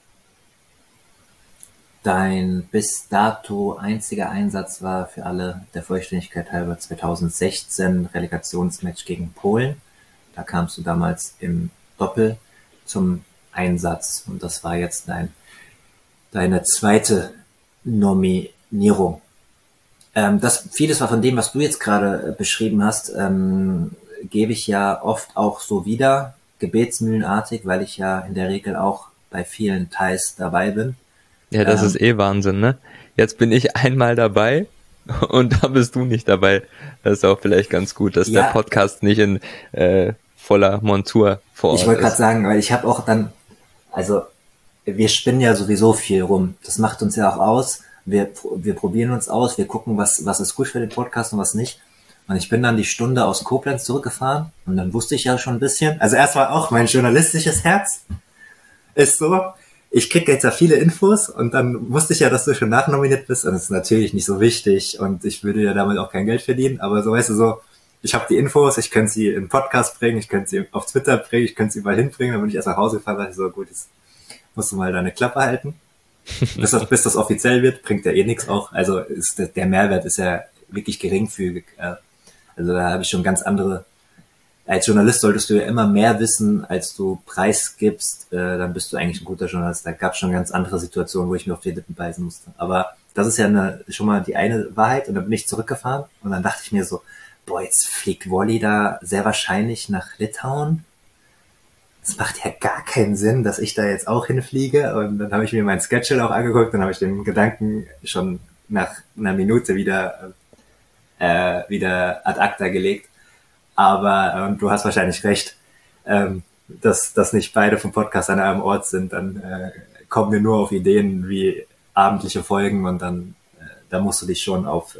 Dein bis dato einziger Einsatz war für alle der Vollständigkeit halber 2016 Relegationsmatch gegen Polen. Da kamst du damals im Doppel zum Einsatz und das war jetzt deine zweite Nominierung. Vieles war von dem, was du jetzt gerade beschrieben hast, gebe ich ja oft auch so wieder, gebetsmühlenartig, weil ich ja in der Regel auch bei vielen Thais dabei bin. Ja, das ist Wahnsinn, ne? Jetzt bin ich einmal dabei und da bist du nicht dabei. Das ist auch vielleicht ganz gut, dass der Ja, Podcast nicht in voller Montur vor ich Ort wollte gerade ist. sagen, weil ich habe auch dann, also wir spinnen ja sowieso viel rum. Das macht uns ja auch aus. Wir probieren uns aus, wir gucken, was ist gut für den Podcast und was nicht. Und ich bin dann die Stunde aus Koblenz zurückgefahren und dann wusste ich ja schon ein bisschen. Also erstmal auch mein journalistisches Herz ist so, ich krieg jetzt ja viele Infos und dann wusste ich ja, dass du schon nachnominiert bist und das ist natürlich nicht so wichtig und ich würde ja damit auch kein Geld verdienen, aber so weißt du so, ich habe die Infos, ich könnte sie in einen Podcast bringen, ich könnte sie auf Twitter bringen, ich könnte sie überall hinbringen, dann bin ich erst nach Hause gefahren und dachte so, gut, jetzt musst du mal deine Klappe halten. Bis das offiziell wird, bringt ja eh nichts auch. Also der Mehrwert ist ja wirklich geringfügig. Also da habe ich schon ganz andere. Als Journalist solltest du ja immer mehr wissen, als du preisgibst. Dann bist du eigentlich ein guter Journalist. Da gab es schon ganz andere Situationen, wo ich mir auf die Lippen beißen musste. Aber das ist ja schon mal die eine Wahrheit. Und dann bin ich zurückgefahren und dann dachte ich mir so, boah, jetzt fliegt Wally da sehr wahrscheinlich nach Litauen. Es macht ja gar keinen Sinn, dass ich da jetzt auch hinfliege. Und dann habe ich mir mein Schedule auch angeguckt, dann habe ich den Gedanken schon nach einer Minute wieder ad acta gelegt. Aber du hast wahrscheinlich recht, dass nicht beide vom Podcast an einem Ort sind. Dann kommen wir nur auf Ideen wie abendliche Folgen und dann da musst du dich schon auf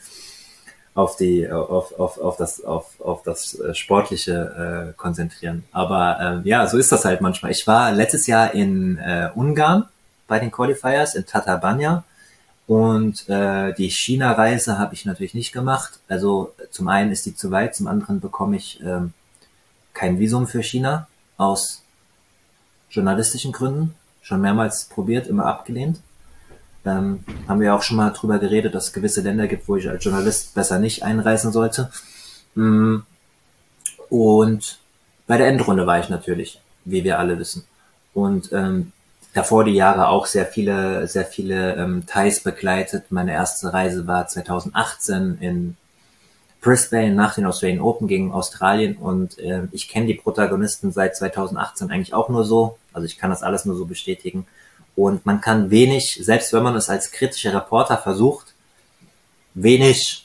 das Sportliche konzentrieren. Aber ja, so ist das halt manchmal. Ich war letztes Jahr in Ungarn bei den Qualifiers in Tatabánya und die China-Reise habe ich natürlich nicht gemacht. Also zum einen ist die zu weit, zum anderen bekomme ich kein Visum für China aus journalistischen Gründen. Schon mehrmals probiert, immer abgelehnt. Haben wir auch schon mal drüber geredet, dass es gewisse Länder gibt, wo ich als Journalist besser nicht einreisen sollte. Und bei der Endrunde war ich natürlich, wie wir alle wissen. Und davor die Jahre auch sehr viele Thais begleitet. Meine erste Reise war 2018 in Brisbane nach den Australian Open gegen Australien und ich kenne die Protagonisten seit 2018 eigentlich auch nur so. Also ich kann das alles nur so bestätigen. Und man kann wenig, selbst wenn man es als kritischer Reporter versucht, wenig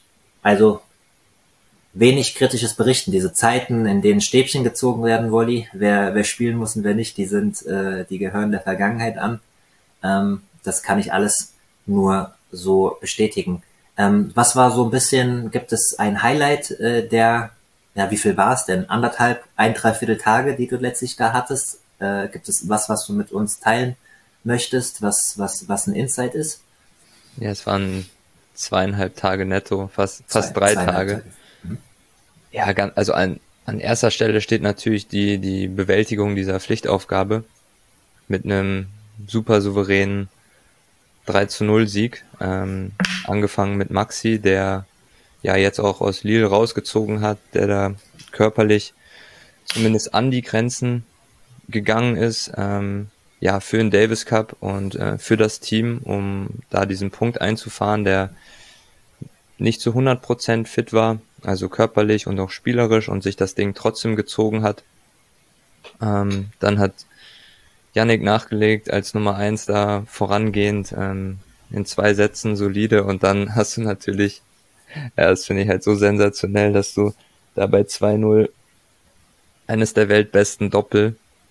kritisches berichten. Diese Zeiten, in denen Stäbchen gezogen werden, Wolli, wer spielen muss und wer nicht, die gehören der Vergangenheit an. Das kann ich alles nur so bestätigen. Was war so ein bisschen, gibt es ein Highlight wie viel war es denn? 1,5 Tage, die du letztlich da hattest? Gibt es was du mit uns teilen möchtest, was ein Insight ist? Ja, es waren 2,5 Tage netto, fast 3 Tage. Mhm. Ja, also an erster Stelle steht natürlich die Bewältigung dieser Pflichtaufgabe mit einem super souveränen 3:0 Sieg, angefangen mit Maxi, der ja jetzt auch aus Lille rausgezogen hat, der da körperlich zumindest an die Grenzen gegangen ist, für den Davis Cup und für das Team, um da diesen Punkt einzufahren, der nicht zu 100% fit war, also körperlich und auch spielerisch und sich das Ding trotzdem gezogen hat. Dann hat Jannik nachgelegt als Nummer 1 da vorangehend in 2 Sätzen solide und dann hast du natürlich, das finde ich halt so sensationell, dass du da bei 2:0 eines der weltbesten Doppel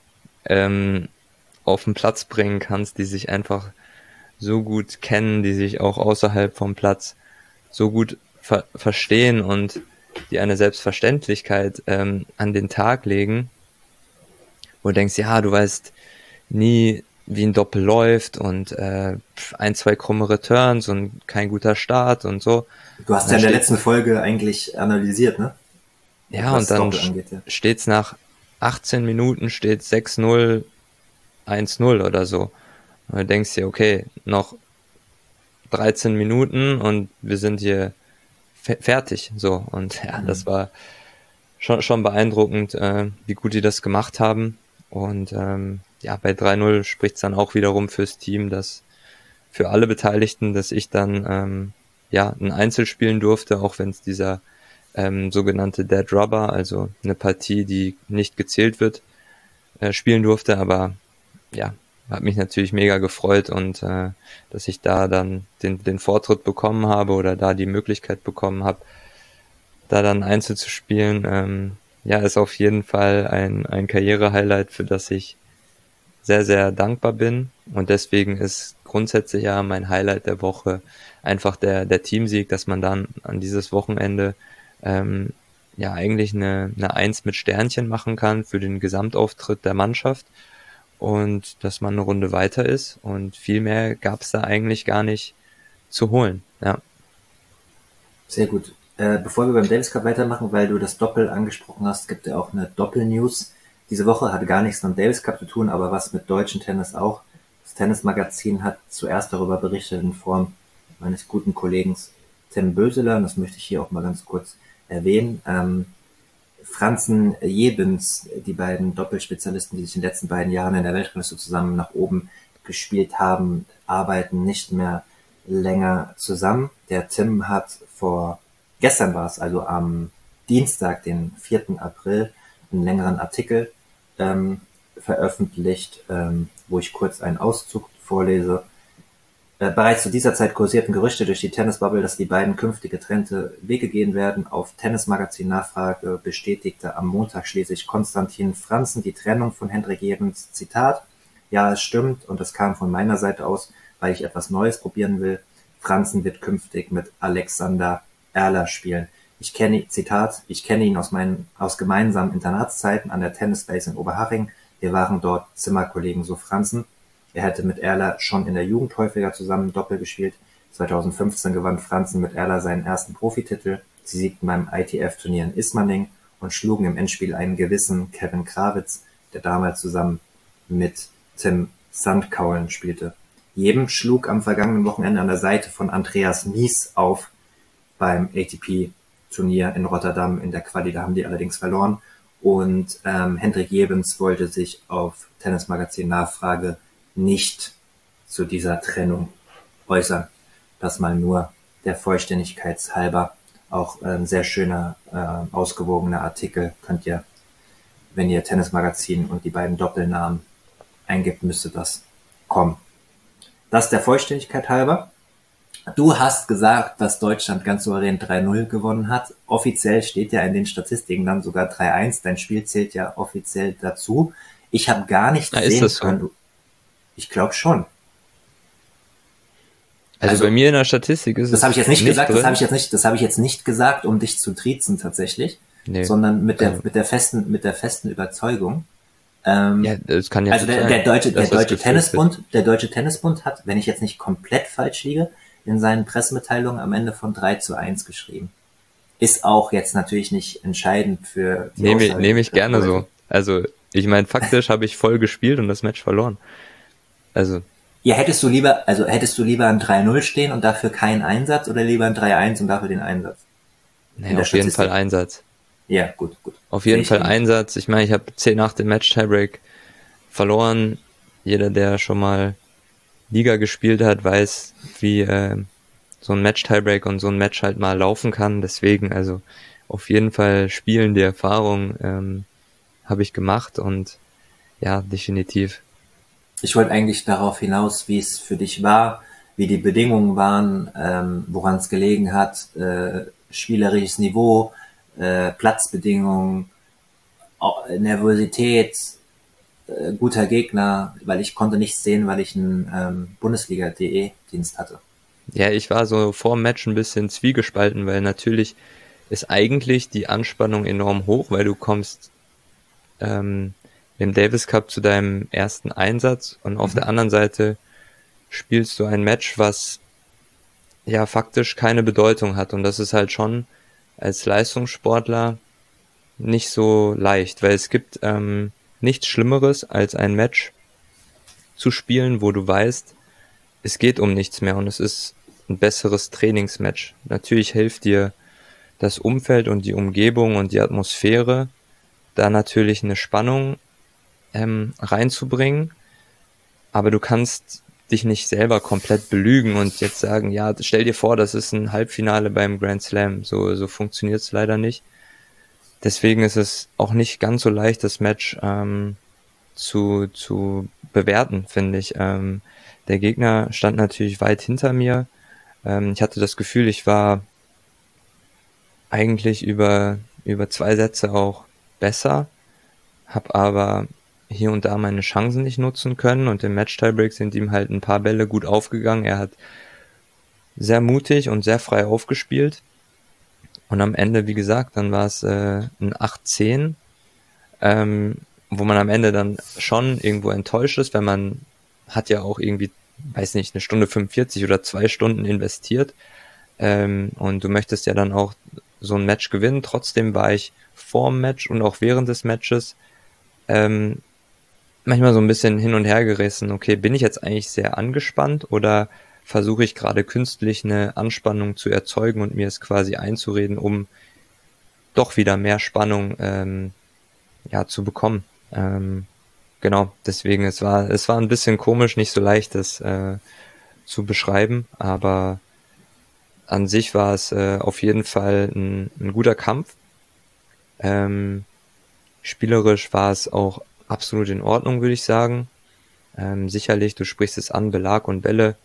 auf den Platz bringen kannst, die sich einfach so gut kennen, die sich auch außerhalb vom Platz so gut verstehen und die eine Selbstverständlichkeit an den Tag legen, wo du denkst, ja, du weißt nie, wie ein Doppel läuft und 1-2 krumme Returns und kein guter Start und so. Du hast ja in der letzten Folge eigentlich analysiert, ne? Ja, und dann steht's nach 18 Minuten, steht 6:0, 1:0 oder so. Und du denkst dir, okay, noch 13 Minuten und wir sind hier fertig, so. Und ja, das war schon beeindruckend, wie gut die das gemacht haben. Und bei 3:0 spricht's dann auch wiederum fürs Team, dass für alle Beteiligten, dass ich dann ein Einzel spielen durfte, auch wenn es dieser sogenannte Dead Rubber, also eine Partie, die nicht gezählt wird, spielen durfte. Aber ja, hat mich natürlich mega gefreut und dass ich da dann den Vortritt bekommen habe oder da die Möglichkeit bekommen habe, da dann Einzel zu spielen. Ist auf jeden Fall ein Karriere-Highlight, für das ich sehr, sehr dankbar bin. Und deswegen ist grundsätzlich ja mein Highlight der Woche einfach der Teamsieg, dass man dann an dieses Wochenende ja eigentlich eine Eins mit Sternchen machen kann für den Gesamtauftritt der Mannschaft und dass man eine Runde weiter ist. Und viel mehr gab es da eigentlich gar nicht zu holen. Ja. Sehr gut. Bevor wir beim Davis Cup weitermachen, weil du das Doppel angesprochen hast, gibt ja auch eine Doppel-News. Diese Woche hatte gar nichts mit dem Davis Cup zu tun, aber was mit deutschen Tennis auch. Das Tennismagazin hat zuerst darüber berichtet in Form meines guten Kollegen Tim Böseler, und das möchte ich hier auch mal ganz kurz erwähnen. Franzen Jebens, die beiden Doppelspezialisten, die sich in den letzten beiden Jahren in der Weltrangliste zusammen nach oben gespielt haben, arbeiten nicht mehr länger zusammen. Der Tim hat gestern war es, also am Dienstag, den 4. April, einen längeren Artikel veröffentlicht, wo ich kurz einen Auszug vorlese. Bereits zu dieser Zeit kursierten Gerüchte durch die Tennisbubble, dass die beiden künftig getrennte Wege gehen werden. Auf Tennismagazin-Nachfrage bestätigte am Montag schließlich Konstantin Franzen die Trennung von Hendrik Jebens. Zitat: Ja, es stimmt und es kam von meiner Seite aus, weil ich etwas Neues probieren will. Franzen wird künftig mit Alexander Erler spielen. Zitat, ich kenne ihn aus gemeinsamen Internatszeiten an der Tennisbase in Oberhaching. Wir waren dort Zimmerkollegen, so Franzen. Er hätte mit Erler schon in der Jugend häufiger zusammen Doppel gespielt. 2015 gewann Franzen mit Erler seinen ersten Profititel. Sie siegten beim ITF-Turnier in Ismaning und schlugen im Endspiel einen gewissen Kevin Krawitz, der damals zusammen mit Tim Sandkaulen spielte. Jebens schlug am vergangenen Wochenende an der Seite von Andreas Mies auf beim ATP-Turnier in Rotterdam in der Quali. Da haben die allerdings verloren. Und Hendrik Jebens wollte sich auf Tennismagazin Nachfrage nicht zu dieser Trennung äußern. Das mal nur der Vollständigkeit halber. Auch ein sehr schöner, ausgewogener Artikel. Könnt ihr, wenn ihr Tennismagazin und die beiden Doppelnamen eingibt, müsste das kommen. Das der Vollständigkeit halber. Du hast gesagt, dass Deutschland ganz souverän 3-0 gewonnen hat. Offiziell steht ja in den Statistiken dann sogar 3-1. Dein Spiel zählt ja offiziell dazu. Ich habe gar nicht sehen können. So? Ich glaube schon. Also bei mir in der Statistik ist es. Das habe ich jetzt nicht gesagt. Das habe ich jetzt nicht gesagt, um dich zu triezen tatsächlich, nee, sondern mit der festen Überzeugung. Ja, das kann ja also der Deutsche Tennisbund hat, wenn ich jetzt nicht komplett falsch liege, in seinen Pressemitteilungen am Ende von 3-1 geschrieben. Ist auch jetzt natürlich nicht entscheidend für die Nehme ich gerne so. Also ich meine, faktisch habe ich voll gespielt und das Match verloren. Also. Ja, hättest du lieber ein 3-0 stehen und dafür keinen Einsatz oder lieber ein 3-1 und dafür den Einsatz? Nee, auf jeden Fall Einsatz. Ja, gut. Auf jeden Fall Einsatz. Ich meine, ich habe 10 nach dem Match-Tiebreak verloren. Jeder, der schon mal Liga gespielt hat, weiß, wie so ein Match-Tiebreak und so ein Match halt mal laufen kann. Deswegen, also auf jeden Fall spielen, die Erfahrung habe ich gemacht und ja, definitiv. Ich wollte eigentlich darauf hinaus, wie es für dich war, wie die Bedingungen waren, woran es gelegen hat, spielerisches Niveau, Platzbedingungen, Nervosität, guter Gegner, weil ich konnte nichts sehen, weil ich einen Bundesliga.de-Dienst hatte. Ja, ich war so vor dem Match ein bisschen zwiegespalten, weil natürlich ist eigentlich die Anspannung enorm hoch, weil du kommst im Davis Cup zu deinem ersten Einsatz und auf der anderen Seite spielst du ein Match, was ja faktisch keine Bedeutung hat und das ist halt schon als Leistungssportler nicht so leicht, weil es gibt nichts Schlimmeres als ein Match zu spielen, wo du weißt, es geht um nichts mehr und es ist ein besseres Trainingsmatch. Natürlich hilft dir das Umfeld und die Umgebung und die Atmosphäre, da natürlich eine Spannung reinzubringen, aber du kannst dich nicht selber komplett belügen und jetzt sagen, ja, stell dir vor, das ist ein Halbfinale beim Grand Slam. So funktioniert es leider nicht. Deswegen ist es auch nicht ganz so leicht, das Match zu bewerten, finde ich. Der Gegner stand natürlich weit hinter mir. Ich hatte das Gefühl, ich war eigentlich über 2 Sätze auch besser, habe aber hier und da meine Chancen nicht nutzen können und im Match-Tiebreak sind ihm halt ein paar Bälle gut aufgegangen. Er hat sehr mutig und sehr frei aufgespielt und am Ende, wie gesagt, dann war es ein 8-10, wo man am Ende dann schon irgendwo enttäuscht ist, weil man hat ja auch irgendwie, weiß nicht, 1 Stunde 45 oder 2 Stunden investiert, und du möchtest ja dann auch so ein Match gewinnen. Trotzdem war ich vor dem Match und auch während des Matches ähm, manchmal so ein bisschen hin und her gerissen. Okay, bin ich jetzt eigentlich sehr angespannt oder versuche ich gerade künstlich eine Anspannung zu erzeugen und mir es quasi einzureden, um doch wieder mehr Spannung ja zu bekommen. Genau, deswegen es war ein bisschen komisch, nicht so leicht das zu beschreiben, aber an sich war es auf jeden Fall ein guter Kampf. Ähm, Spielerisch war es auch absolut in Ordnung, würde ich sagen. Sicherlich, du sprichst es an, Belag und Bälle.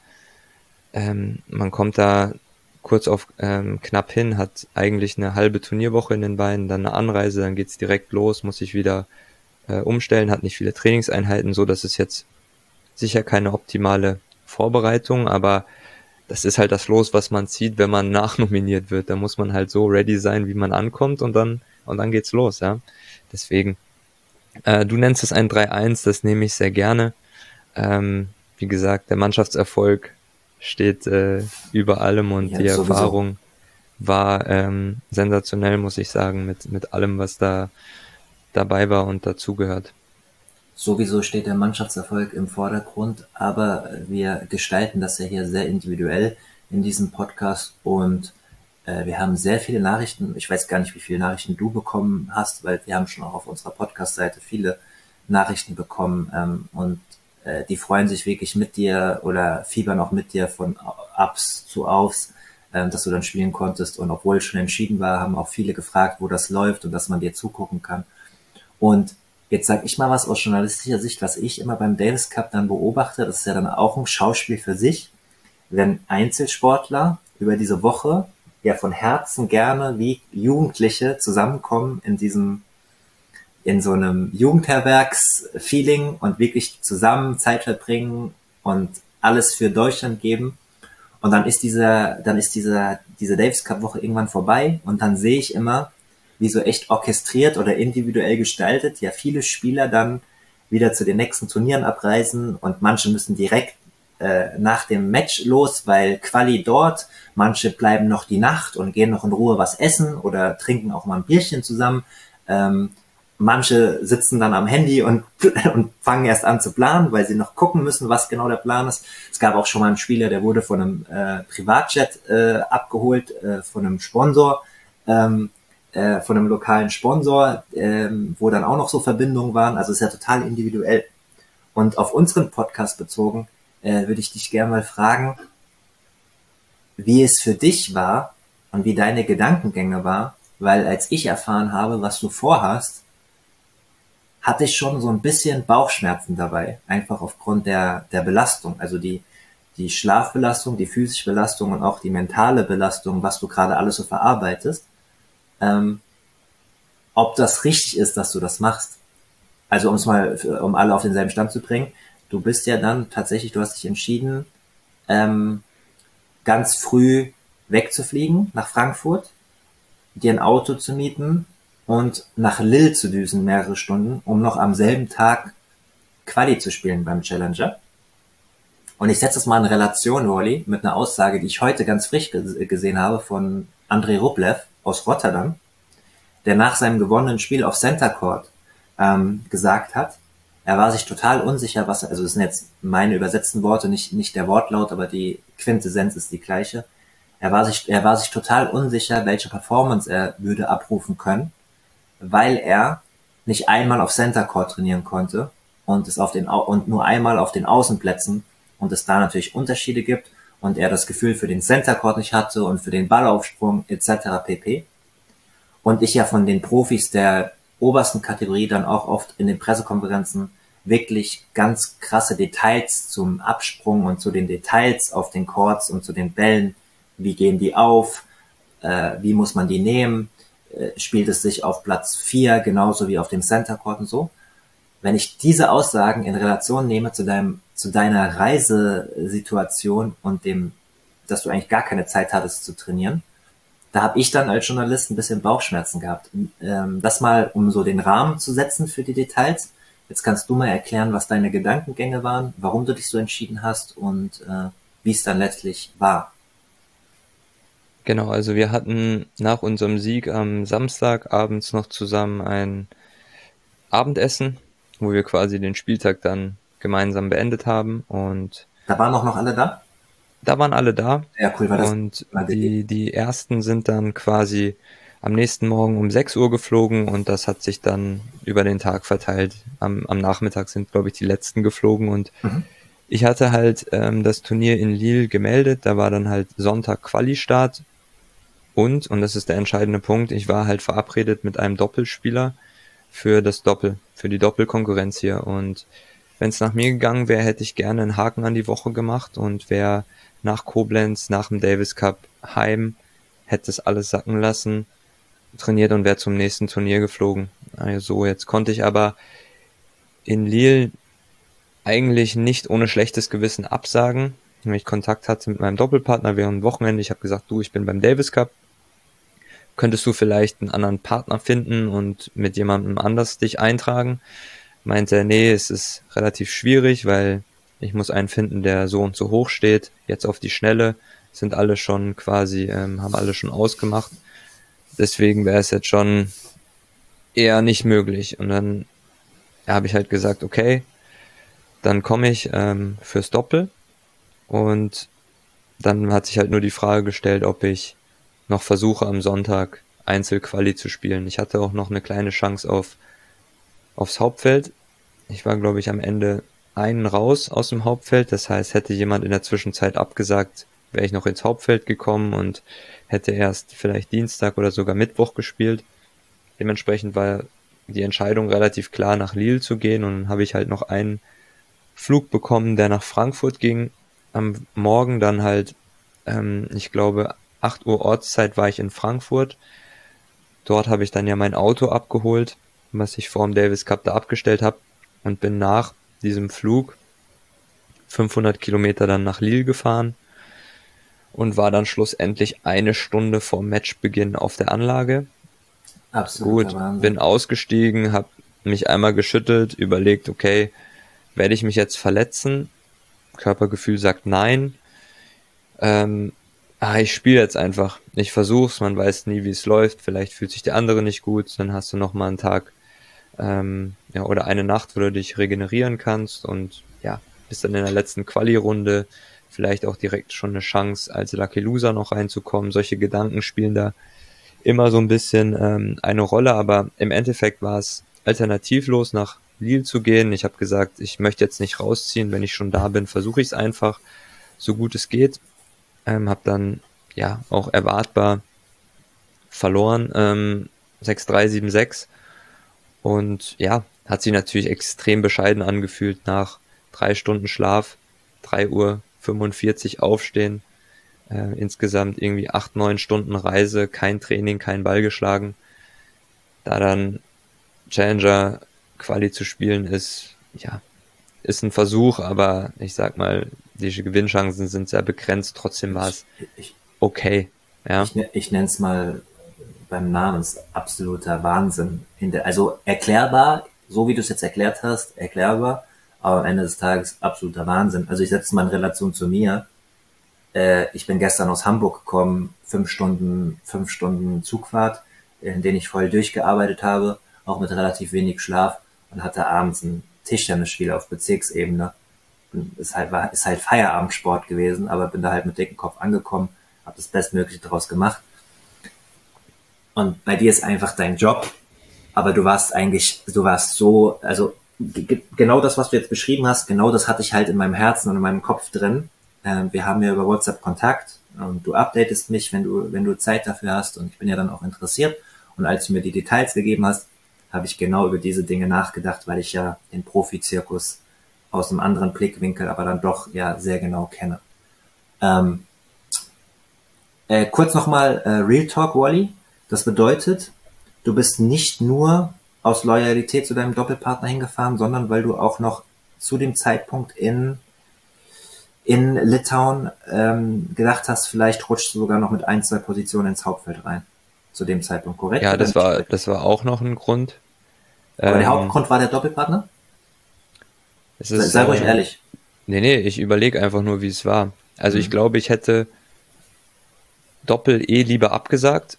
Man kommt da kurz auf knapp hin, hat eigentlich eine halbe Turnierwoche in den Beinen, dann eine Anreise, dann geht's direkt los, muss sich wieder umstellen, hat nicht viele Trainingseinheiten, so dass es jetzt sicher keine optimale Vorbereitung, aber das ist halt das Los, was man zieht, wenn man nachnominiert wird. Da muss man halt so ready sein, wie man ankommt und dann geht's los, ja. Deswegen, du nennst es ein 3-1, das nehme ich sehr gerne. Wie gesagt, der Mannschaftserfolg steht über allem und Ja, die sowieso. Erfahrung war sensationell, muss ich sagen, mit allem, was da dabei war und dazugehört. Sowieso steht der Mannschaftserfolg im Vordergrund, aber wir gestalten das ja hier sehr individuell in diesem Podcast und wir haben sehr viele Nachrichten. Ich weiß gar nicht, wie viele Nachrichten du bekommen hast, weil wir haben schon auch auf unserer Podcast-Seite viele Nachrichten bekommen und die freuen sich wirklich mit dir oder fiebern auch mit dir von Ups zu Aufs, dass du dann spielen konntest und obwohl es schon entschieden war, haben auch viele gefragt, wo das läuft und dass man dir zugucken kann. Und jetzt sage ich mal was aus journalistischer Sicht, was ich immer beim Davis Cup dann beobachte, das ist ja dann auch ein Schauspiel für sich, wenn Einzelsportler über diese Woche ja von Herzen gerne wie Jugendliche zusammenkommen in so einem Jugendherbergs-Feeling und wirklich zusammen Zeit verbringen und alles für Deutschland geben. Und diese Davis Cup Woche irgendwann vorbei und dann sehe ich immer, wie so echt orchestriert oder individuell gestaltet, ja viele Spieler dann wieder zu den nächsten Turnieren abreisen und manche müssen direkt nach dem Match los, weil Quali dort, manche bleiben noch die Nacht und gehen noch in Ruhe was essen oder trinken auch mal ein Bierchen zusammen. Ähm, Manche sitzen dann am Handy und fangen erst an zu planen, weil sie noch gucken müssen, was genau der Plan ist. Es gab auch schon mal einen Spieler, der wurde von einem Privatjet abgeholt, von einem Sponsor, von einem lokalen Sponsor, wo dann auch noch so Verbindungen waren. Also es ist ja total individuell. Und auf unseren Podcast bezogen, würde ich dich gerne mal fragen, wie es für dich war und wie deine Gedankengänge war, weil als ich erfahren habe, was du vorhast, hatte ich schon so ein bisschen Bauchschmerzen dabei, einfach aufgrund der Belastung, also die Schlafbelastung, die physische Belastung und auch die mentale Belastung, was du gerade alles so verarbeitest, ähm, ob das richtig ist, dass du das machst. Also um alle auf denselben Stand zu bringen, du bist ja dann tatsächlich, du hast dich entschieden, ähm, ganz früh wegzufliegen nach Frankfurt, dir ein Auto zu mieten und nach Lille zu düsen mehrere Stunden, um noch am selben Tag Quali zu spielen beim Challenger. Und ich setze das mal in Relation, Wally, mit einer Aussage, die ich heute ganz frisch gesehen habe von Andrei Rublev aus Rotterdam, der nach seinem gewonnenen Spiel auf Center Court gesagt hat, er war sich total unsicher, also das sind jetzt meine übersetzten Worte, nicht der Wortlaut, aber die Quintessenz ist die gleiche. Er war sich total unsicher, welche Performance er würde abrufen können, weil er nicht einmal auf Center Court trainieren konnte und nur einmal auf den Außenplätzen und es da natürlich Unterschiede gibt und er das Gefühl für den Center Court nicht hatte und für den Ballaufsprung etc. pp. Und ich ja von den Profis der obersten Kategorie dann auch oft in den Pressekonferenzen wirklich ganz krasse Details zum Absprung und zu den Details auf den Courts und zu den Bällen, wie gehen die auf, wie muss man die nehmen, spielt es sich auf Platz 4 genauso wie auf dem Center Court und so. wenn ich diese Aussagen in Relation nehme zu deiner Reisesituation und dem, dass du eigentlich gar keine Zeit hattest zu trainieren, da habe ich dann als Journalist ein bisschen Bauchschmerzen gehabt. Das mal, um so den Rahmen zu setzen für die Details. Jetzt kannst du mal erklären, was deine Gedankengänge waren, warum du dich so entschieden hast und wie es dann letztlich war. Genau, also wir hatten nach unserem Sieg am Samstag abends noch zusammen ein Abendessen, wo wir quasi den Spieltag dann gemeinsam beendet haben, und Da waren auch noch alle da? da waren alle da, Ja, cool, war das und mal gegeben. die ersten sind dann quasi am nächsten Morgen um 6 Uhr geflogen, und das hat sich dann über den Tag verteilt. Am Nachmittag sind, glaube ich, die letzten geflogen, und Mhm. ich hatte halt das Turnier in Lille gemeldet, da war dann halt Sonntag Quali-Start, und das ist der entscheidende Punkt, ich war halt verabredet mit einem Doppelspieler für das Doppel, für die Doppelkonkurrenz hier, und wenn es nach mir gegangen wäre, hätte ich gerne einen Haken an die Woche gemacht und wäre nach Koblenz, nach dem Davis Cup heim, hätte es alles sacken lassen, trainiert und wäre zum nächsten Turnier geflogen. Also jetzt konnte ich aber in Lille eigentlich nicht ohne schlechtes Gewissen absagen, wenn ich Kontakt hatte mit meinem Doppelpartner während dem Wochenende. Ich habe gesagt, du, ich bin beim Davis Cup, könntest du vielleicht einen anderen Partner finden und mit jemandem anders dich eintragen? Meinte er, nee, es ist relativ schwierig, weil ich muss einen finden, der so und so hoch steht. Jetzt auf die Schnelle sind alle schon quasi, haben alle schon ausgemacht. Deswegen wäre es jetzt schon eher nicht möglich. Und dann habe ich halt gesagt, okay, dann komme ich fürs Doppel. Und dann hat sich halt nur die Frage gestellt, ob ich noch versuche, am Sonntag Einzelquali zu spielen. Ich hatte auch noch eine kleine Chance aufs Hauptfeld. Ich war, glaube ich, am Ende einen raus aus dem Hauptfeld. Das heißt, hätte jemand in der Zwischenzeit abgesagt, wäre ich noch ins Hauptfeld gekommen und hätte erst vielleicht Dienstag oder sogar Mittwoch gespielt. Dementsprechend war die Entscheidung relativ klar, nach Lille zu gehen, und dann habe ich halt noch einen Flug bekommen, der nach Frankfurt ging. Am Morgen dann halt, ich glaube, 8 Uhr Ortszeit war ich in Frankfurt. Dort habe ich dann ja mein Auto abgeholt, was ich vor dem Davis Cup da abgestellt habe, und bin nach diesem Flug 500 Kilometer dann nach Lille gefahren und war dann schlussendlich eine Stunde vor Matchbeginn auf der Anlage. Absoluter Gut, Wahnsinn. bin ausgestiegen, habe mich einmal geschüttelt, überlegt, okay, werde ich mich jetzt verletzen? Körpergefühl sagt nein. Ich spiele jetzt einfach. Ich versuch's, man weiß nie, wie es läuft. Vielleicht fühlt sich der andere nicht gut, dann hast du noch mal einen Tag, ja, oder eine Nacht, wo du dich regenerieren kannst, und ja, bist dann in der letzten Quali-Runde, vielleicht auch direkt schon eine Chance, als Lucky Loser noch reinzukommen. Solche Gedanken spielen da immer so ein bisschen eine Rolle, aber im Endeffekt war es alternativlos, nach Lille zu gehen. Ich habe gesagt, ich möchte jetzt nicht rausziehen, wenn ich schon da bin, versuche ich es einfach, so gut es geht. Habe dann ja auch erwartbar verloren, 6-3, 7-6, und ja, hat sich natürlich extrem bescheiden angefühlt nach 3 Stunden Schlaf, 3:45 Uhr aufstehen, insgesamt irgendwie 8, 9 Stunden Reise, kein Training, kein Ball geschlagen. Da dann Challenger Quali zu spielen ist, ja, ist ein Versuch, aber ich sag mal, die Gewinnchancen sind sehr begrenzt, trotzdem war Ich, es ich, okay, ja. ich nenne es mal beim Namen, ist absoluter Wahnsinn. Also erklärbar, so wie du es jetzt erklärt hast, erklärbar, aber am Ende des Tages absoluter Wahnsinn. Also ich setze es mal in Relation zu mir. Ich bin gestern aus Hamburg gekommen, 5 Stunden Zugfahrt, in denen ich voll durchgearbeitet habe, auch mit relativ wenig Schlaf, und hatte abends ein Tischtennisspiel auf Bezirksebene. Und ist halt Feierabendsport gewesen, aber bin da halt mit dicken Kopf angekommen, habe das Bestmögliche daraus gemacht. Und bei dir ist einfach dein Job, aber du warst so, also genau das, was du jetzt beschrieben hast, genau das hatte ich halt in meinem Herzen und in meinem Kopf drin. Wir haben ja über WhatsApp Kontakt und du updatest mich, wenn du Zeit dafür hast, und ich bin ja dann auch interessiert. Und als du mir die Details gegeben hast, habe ich genau über diese Dinge nachgedacht, weil ich ja den Profizirkus aus einem anderen Blickwinkel, aber dann doch ja sehr genau kenne. Ähm, kurz nochmal Real Talk, Wally. Das bedeutet, du bist nicht nur aus Loyalität zu deinem Doppelpartner hingefahren, sondern weil du auch noch zu dem Zeitpunkt in Litauen gedacht hast, vielleicht rutschst du sogar noch mit ein, zwei Positionen ins Hauptfeld rein. Zu dem Zeitpunkt, korrekt Ja, oder nicht korrekt? das war auch noch ein Grund. Aber der Ähm, Hauptgrund war der Doppelpartner? es Sei, ist, sei ruhig ehrlich. nee, ich überlege einfach nur, wie es war. Also ich Hm. glaube, ich hätte Doppel lieber abgesagt,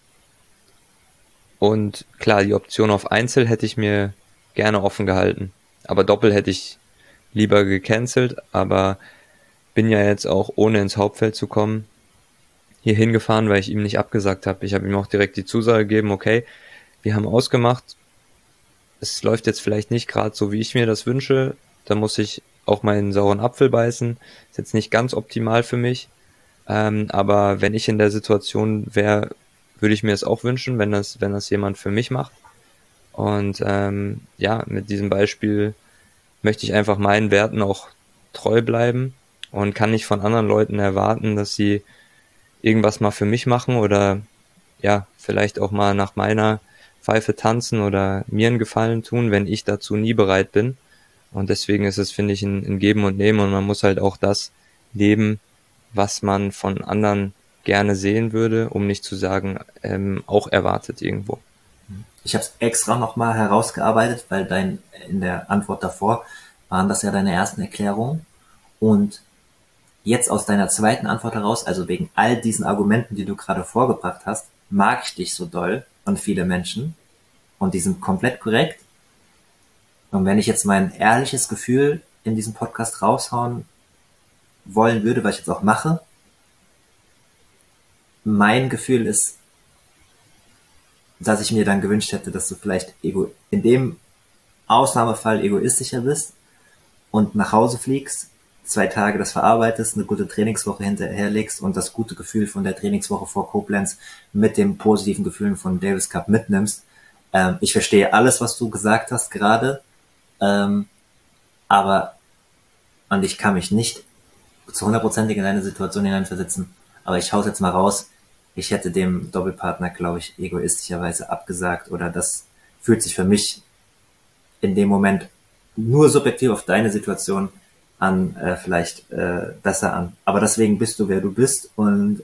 und klar, die Option auf Einzel hätte ich mir gerne offen gehalten. Aber Doppel hätte ich lieber gecancelt, aber bin ja jetzt auch, ohne ins Hauptfeld zu kommen, hier hingefahren, weil ich ihm nicht abgesagt habe. Ich habe ihm auch direkt die Zusage gegeben, okay, wir haben ausgemacht, es läuft jetzt vielleicht nicht gerade so, wie ich mir das wünsche, da muss ich auch meinen sauren Apfel beißen. Ist jetzt nicht ganz optimal für mich, aber wenn ich in der Situation wäre, würde ich mir es auch wünschen, wenn das jemand für mich macht. Und ja, mit diesem Beispiel möchte ich einfach meinen Werten auch treu bleiben und kann nicht von anderen Leuten erwarten, dass sie irgendwas mal für mich machen oder ja, vielleicht auch mal nach meiner Pfeife tanzen oder mir einen Gefallen tun, wenn ich dazu nie bereit bin. Und deswegen ist es, finde ich, ein Geben und Nehmen, und man muss halt auch das leben, was man von anderen gerne sehen würde, um nicht zu sagen, auch erwartet irgendwo. Ich habe es extra nochmal herausgearbeitet, weil in der Antwort davor waren das ja deine ersten Erklärungen. Und jetzt aus deiner zweiten Antwort heraus, also wegen all diesen Argumenten, die du gerade vorgebracht hast, mag ich dich so doll und viele Menschen. Und die sind komplett korrekt. Und wenn ich jetzt mein ehrliches Gefühl in diesem Podcast raushauen wollen würde, was ich jetzt auch mache, mein Gefühl ist, dass ich mir dann gewünscht hätte, dass du vielleicht in dem Ausnahmefall egoistischer bist und nach Hause fliegst, 2 Tage das verarbeitest, eine gute Trainingswoche hinterherlegst und das gute Gefühl von der Trainingswoche vor Koblenz mit den positiven Gefühlen von Davis Cup mitnimmst. Ich verstehe alles, was du gesagt hast gerade, ähm, aber und ich kann mich nicht zu 100%ig in deine Situation hineinversetzen, aber ich hau's jetzt mal raus. Ich hätte dem Doppelpartner, glaube ich, egoistischerweise abgesagt, oder das fühlt sich für mich in dem Moment nur subjektiv auf deine Situation an, vielleicht besser an. Aber deswegen bist du, wer du bist, und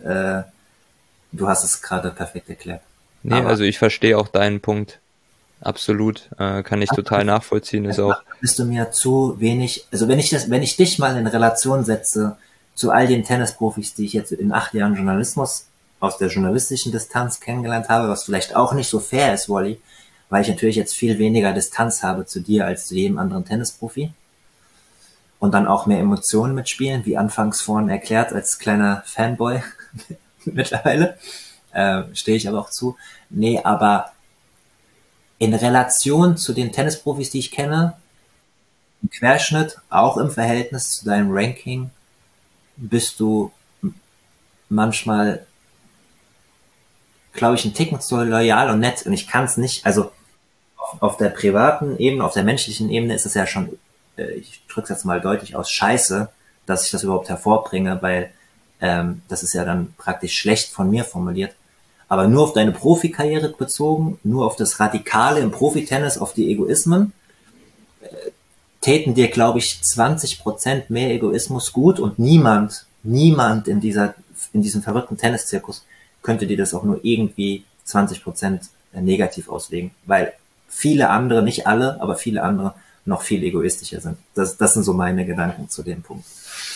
du hast es gerade perfekt erklärt. Nee, Aber also ich verstehe auch deinen Punkt. Absolut. Kann ich total nachvollziehen. Ist auch, bist du mir zu wenig, also wenn ich dich mal in Relation setze zu all den Tennisprofis, die ich jetzt in 8 Jahren Journalismus aus der journalistischen Distanz kennengelernt habe, was vielleicht auch nicht so fair ist, Wally, weil ich natürlich jetzt viel weniger Distanz habe zu dir als zu jedem anderen Tennisprofi und dann auch mehr Emotionen mitspielen, wie anfangs vorhin erklärt, als kleiner Fanboy mittlerweile, stehe ich aber auch zu. Nee, aber in Relation zu den Tennisprofis, die ich kenne, im Querschnitt, auch im Verhältnis zu deinem Ranking, bist du manchmal, glaube ich, ein Ticken zu loyal und nett. Und ich kann es nicht, also auf der privaten Ebene, auf der menschlichen Ebene ist es ja schon, ich drücke es jetzt mal deutlich aus, scheiße, dass ich das überhaupt hervorbringe, weil das ist ja dann praktisch schlecht von mir formuliert. Aber nur auf deine Profikarriere bezogen, nur auf das Radikale im Profitennis, auf die Egoismen, täten dir, glaube ich, 20% mehr Egoismus gut, und niemand in diesem verrückten Tenniszirkus könnte dir das auch nur irgendwie 20% negativ auslegen, weil viele andere, nicht alle, aber viele andere noch viel egoistischer sind. Das sind so meine Gedanken zu dem Punkt.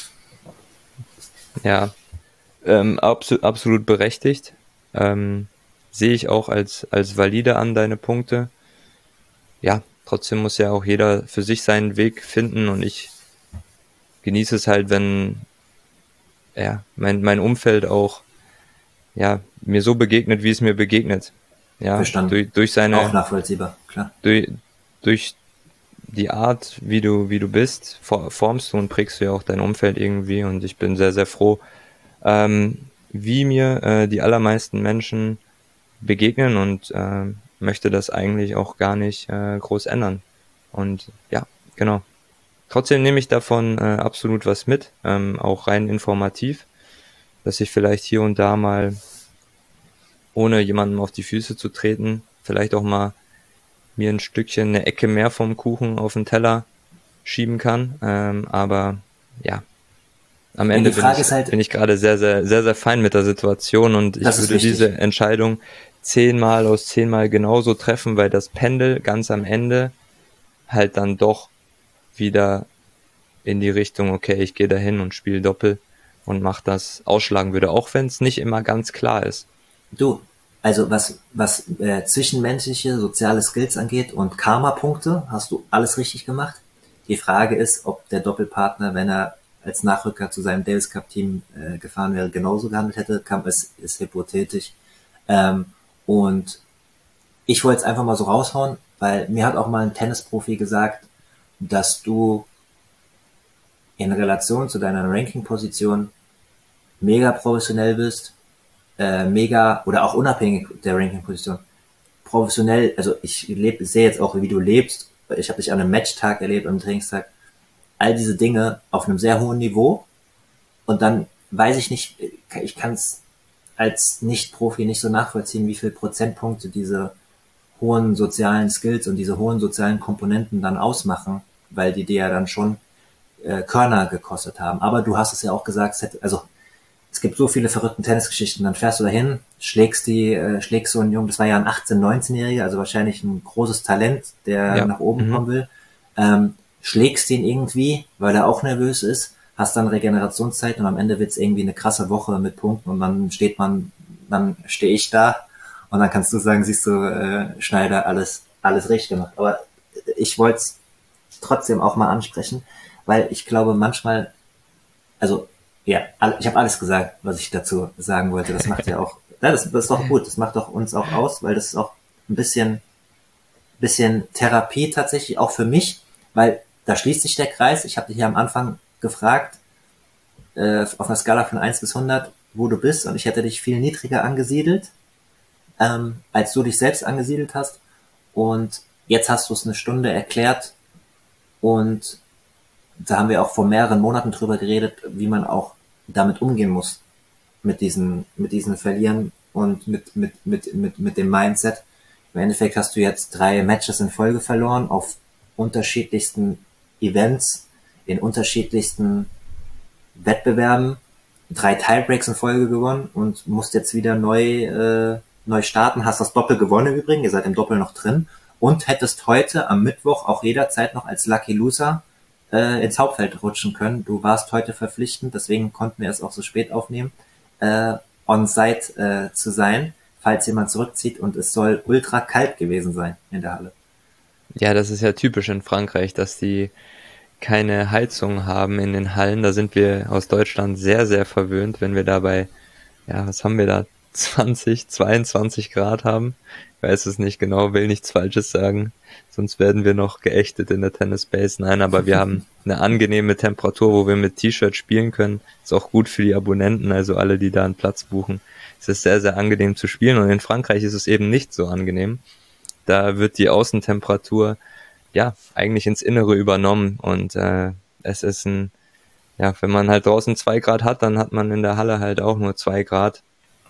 ja, absolut berechtigt. Sehe ich auch als valide an, deine Punkte. Ja, trotzdem muss ja auch jeder für sich seinen Weg finden, und ich genieße es halt, wenn ja, mein Umfeld auch ja, mir so begegnet, wie es mir begegnet. Ja, Verstanden. Auch nachvollziehbar, klar. durch, durch die Art, wie du bist, formst du und prägst du ja auch dein Umfeld irgendwie, und ich bin sehr, sehr froh, wie mir die allermeisten Menschen begegnen, und möchte das eigentlich auch gar nicht groß ändern. Und ja, genau. Trotzdem nehme ich davon absolut was mit, auch rein informativ, dass ich vielleicht hier und da mal, ohne jemandem auf die Füße zu treten, vielleicht auch mal mir ein Stückchen, eine Ecke mehr vom Kuchen auf den Teller schieben kann. Aber ja, am Ja, Ende die Frage ist bin halt, ich gerade sehr, sehr, sehr, sehr fein mit der Situation und ich das ist würde diese wichtig. Entscheidung 10 Mal aus 10 Mal genauso treffen, weil das Pendel ganz am Ende halt dann doch wieder in die Richtung, okay, ich gehe dahin und spiele Doppel und mach das ausschlagen würde, auch wenn es nicht immer ganz klar ist. Du, also was zwischenmenschliche, soziale Skills angeht und Karma-Punkte, hast du alles richtig gemacht. Die Frage ist, ob der Doppelpartner, wenn er als Nachrücker zu seinem Davis Cup Team gefahren wäre, genauso gehandelt hätte. Ist hypothetisch. Ähm, und ich wollte es einfach mal so raushauen, weil mir hat auch mal ein Tennisprofi gesagt, dass du in Relation zu deiner Ranking-Position mega professionell bist, mega oder auch unabhängig der Ranking-Position professionell, also sehe jetzt auch, wie du lebst. Ich habe dich an einem Matchtag erlebt, am Trainingstag. All diese Dinge auf einem sehr hohen Niveau. Und dann weiß ich nicht, ich kann es als Nicht-Profi nicht so nachvollziehen, wie viel Prozentpunkte diese hohen sozialen Skills und diese hohen sozialen Komponenten dann ausmachen, weil die dir ja dann schon Körner gekostet haben. Aber du hast es ja auch gesagt, also es gibt so viele verrückte Tennisgeschichten, dann fährst du dahin, schlägst so einen Jungen, das war ja ein 18-, 19-Jähriger, also wahrscheinlich ein großes Talent, der Ja, nach oben mhm. kommen will, schlägst ihn irgendwie, weil er auch nervös ist, hast dann Regenerationszeit und am Ende wird's irgendwie eine krasse Woche mit Punkten und dann stehe ich da und dann kannst du sagen, siehst du, Schneider, alles richtig gemacht. Aber ich wollte es trotzdem auch mal ansprechen, weil ich glaube manchmal, also ja, ich habe alles gesagt, was ich dazu sagen wollte. Das macht ja auch, ja, das ist doch gut. Das macht doch uns auch aus, weil das ist auch ein bisschen Therapie tatsächlich auch für mich, weil da schließt sich der Kreis. Ich habe dich ja am Anfang gefragt, auf einer Skala von 1 bis 100, wo du bist, und ich hätte dich viel niedriger angesiedelt, als du dich selbst angesiedelt hast. Und jetzt hast du es eine Stunde erklärt und da haben wir auch vor mehreren Monaten drüber geredet, wie man auch damit umgehen muss, mit diesen Verlieren und mit dem Mindset. Im Endeffekt hast du jetzt 3 Matches in Folge verloren auf unterschiedlichsten Events, in unterschiedlichsten Wettbewerben, 3 Tiebreaks in Folge gewonnen und musst jetzt wieder neu starten. Hast das Doppel gewonnen im Übrigen, ihr seid im Doppel noch drin und hättest heute am Mittwoch auch jederzeit noch als Lucky Loser ins Hauptfeld rutschen können. Du warst heute verpflichtend, deswegen konnten wir es auch so spät aufnehmen, on-site zu sein, falls jemand zurückzieht, und es soll ultra kalt gewesen sein in der Halle. Ja, das ist ja typisch in Frankreich, dass die keine Heizung haben in den Hallen. Da sind wir aus Deutschland sehr, sehr verwöhnt, wenn wir dabei, ja, was haben wir da, 20, 22 Grad haben. Ich weiß es nicht genau, will nichts Falsches sagen, sonst werden wir noch geächtet in der Tennis Base. Nein, aber wir haben eine angenehme Temperatur, wo wir mit T-Shirt spielen können. Ist auch gut für die Abonnenten, also alle, die da einen Platz buchen. Es ist sehr, sehr angenehm zu spielen und in Frankreich ist es eben nicht so angenehm. Da wird die Außentemperatur ja eigentlich ins Innere übernommen und es ist ja, wenn man halt draußen 2 Grad hat, dann hat man in der Halle halt auch nur 2 Grad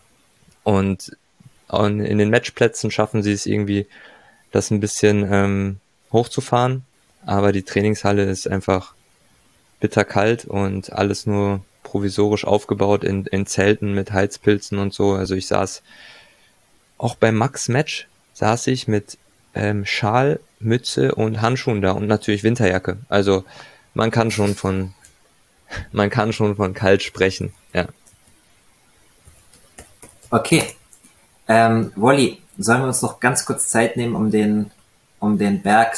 und in den Matchplätzen schaffen sie es irgendwie, das ein bisschen hochzufahren, aber die Trainingshalle ist einfach bitterkalt und alles nur provisorisch aufgebaut in Zelten mit Heizpilzen und so. Also ich saß auch beim Max-Match, saß ich mit Schal, Mütze und Handschuhen da und natürlich Winterjacke. Also man kann schon von man kann schon von kalt sprechen. Ja, Okay, Wolli, sollen wir uns noch ganz kurz Zeit nehmen, um den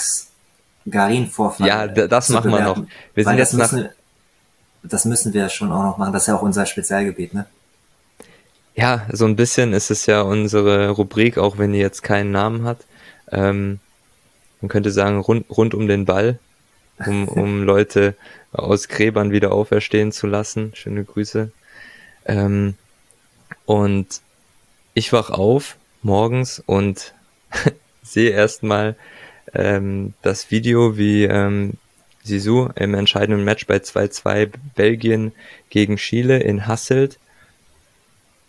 ja, Bergs-Garin-Vorfall das zu machen wir noch. bewerten? Wir Weil sind das jetzt nach müssen, das müssen wir schon auch noch machen. Das ist ja auch unser Spezialgebiet, ne? ja, so ein bisschen ist es ja unsere Rubrik, auch wenn die jetzt keinen Namen hat. Ähm, man könnte sagen, rund um den Ball, um Leute aus Gräbern wieder auferstehen zu lassen. Schöne Grüße. Ähm, und ich wach auf morgens und sehe erstmal das Video, wie Sisu im entscheidenden Match bei 2:2 Belgien gegen Chile in Hasselt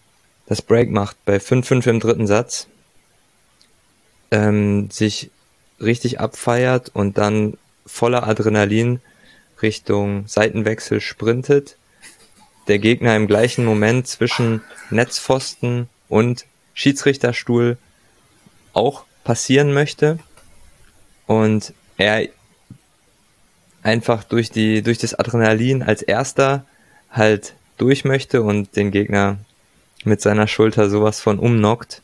das Break macht bei 5:5 im dritten Satz, sich richtig abfeiert und dann voller Adrenalin Richtung Seitenwechsel sprintet, der Gegner im gleichen Moment zwischen Netzpfosten und Schiedsrichterstuhl auch passieren möchte und er einfach durch das Adrenalin als erster halt durch möchte und den Gegner mit seiner Schulter sowas von umknockt,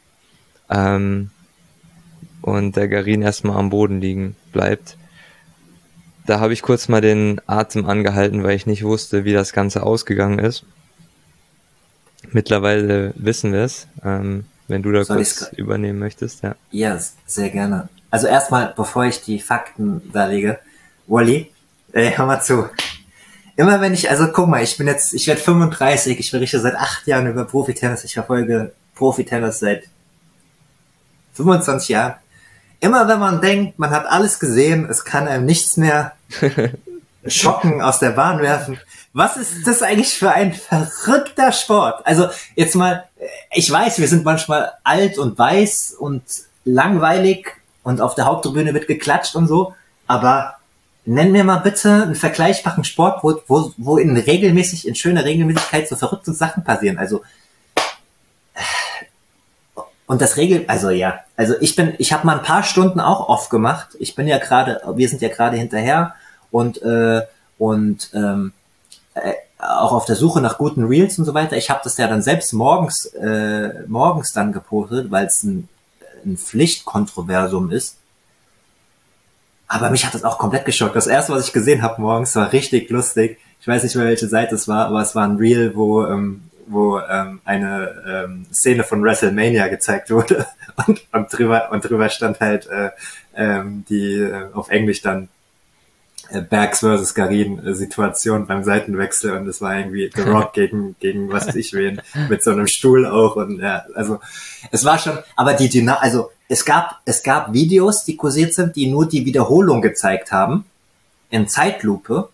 und der Garin erstmal am Boden liegen bleibt. Da habe ich kurz mal den Atem angehalten, weil ich nicht wusste, wie das Ganze ausgegangen ist. Mittlerweile wissen wir es. Wenn du da kurz übernehmen möchtest, ja. Ja, sehr gerne. Also erstmal, bevor ich die Fakten darlege, Wally, hör mal zu. Immer wenn guck mal, ich werde 35, ich berichte seit 8 Jahren über Profitennis, ich verfolge Profitennis seit 25 Jahren. Immer wenn man denkt, man hat alles gesehen, es kann einem nichts mehr schocken, aus der Bahn werfen. Was ist das eigentlich für ein verrückter Sport? Also jetzt mal, ich weiß, wir sind manchmal alt und weiß und langweilig und auf der Haupttribüne wird geklatscht und so, aber nenn mir mal bitte einen vergleichbaren Sport, wo in schöner Regelmäßigkeit so verrückte Sachen passieren. Also und ich habe mal ein paar Stunden auch off gemacht. Wir sind ja gerade hinterher und auch auf der Suche nach guten Reels und so weiter. Ich habe das ja dann selbst morgens dann gepostet, weil es ein Pflichtkontroversum ist. Aber mich hat das auch komplett geschockt. Das erste, was ich gesehen habe morgens, war richtig lustig. Ich weiß nicht mehr, welche Seite es war, aber es war ein Reel, wo eine Szene von WrestleMania gezeigt wurde und drüber stand halt auf Englisch dann Bergs versus Garin Situation beim Seitenwechsel und es war irgendwie The Rock gegen was weiß ich wen mit so einem Stuhl auch und ja, also es war schon, aber es gab Videos, die kursiert sind, die nur die Wiederholung gezeigt haben in Zeitlupe,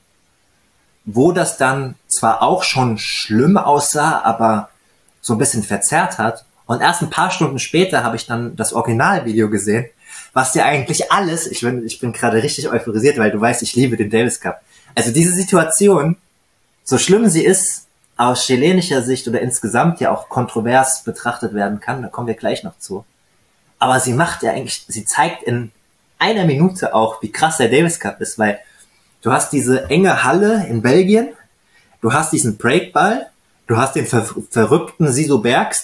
wo das dann zwar auch schon schlimm aussah, aber so ein bisschen verzerrt hat. Und erst ein paar Stunden später habe ich dann das Originalvideo gesehen, was ja eigentlich alles, ich bin gerade richtig euphorisiert, weil du weißt, ich liebe den Davis Cup. Also diese Situation, so schlimm sie ist, aus chilenischer Sicht oder insgesamt ja auch kontrovers betrachtet werden kann, da kommen wir gleich noch zu. Aber sie zeigt in einer Minute auch, wie krass der Davis Cup ist, weil du hast diese enge Halle in Belgien, du hast diesen Breakball, du hast den verrückten Siso Bergs,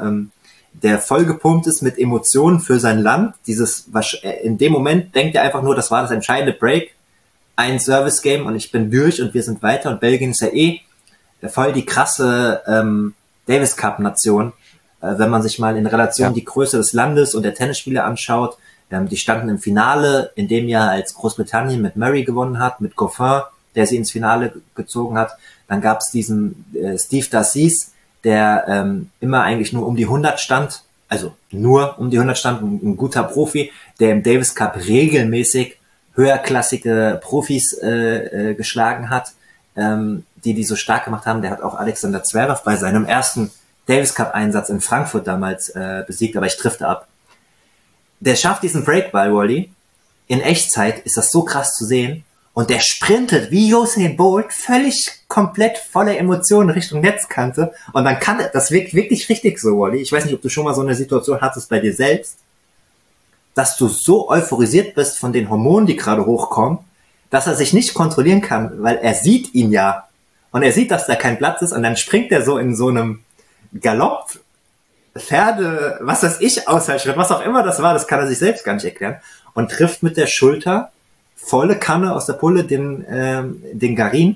der vollgepumpt ist mit Emotionen für sein Land. In dem Moment denkt er einfach nur, das war das entscheidende Break, ein Service-Game und ich bin durch und wir sind weiter und Belgien ist ja voll die krasse Davis Cup-Nation, wenn man sich mal in Relation die Größe des Landes und der Tennisspieler anschaut. Die standen im Finale in dem Jahr, als Großbritannien mit Murray gewonnen hat, mit Goffin, der sie ins Finale gezogen hat. Dann gab es diesen Steve D'Assis, der immer eigentlich nur um die 100 stand, also nur um die 100 stand, ein guter Profi, der im Davis Cup regelmäßig höherklassige Profis geschlagen hat, die so stark gemacht haben. Der hat auch Alexander Zverev bei seinem ersten Davis Cup Einsatz in Frankfurt damals besiegt, aber ich drifte ab. Der schafft diesen Breakball, Wally. In Echtzeit ist das so krass zu sehen. Und der sprintet wie Usain Bolt völlig komplett voller Emotionen Richtung Netzkante. Und dann das wirkt wirklich richtig so, Wally. Ich weiß nicht, ob du schon mal so eine Situation hattest bei dir selbst, dass du so euphorisiert bist von den Hormonen, die gerade hochkommen, dass er sich nicht kontrollieren kann, weil er sieht ihn ja. Und er sieht, dass da kein Platz ist. Und dann springt er so in so einem Galopp, Pferde, was weiß ich, Ausfallschritt, was auch immer das war, das kann er sich selbst gar nicht erklären, und trifft mit der Schulter volle Kanne aus der Pulle den Garin,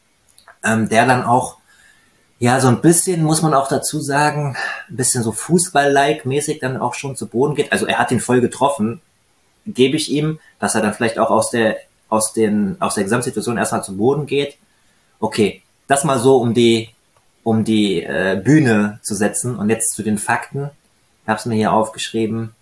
der dann auch, ja, so ein bisschen, muss man auch dazu sagen, ein bisschen so Fußball-like mäßig dann auch schon zu Boden geht. Also er hat ihn voll getroffen, gebe ich ihm, dass er dann vielleicht auch aus der Gesamtsituation erstmal zu Boden geht. Okay, das mal so um die Bühne zu setzen. Und jetzt zu den Fakten. Ich habe es mir hier aufgeschrieben.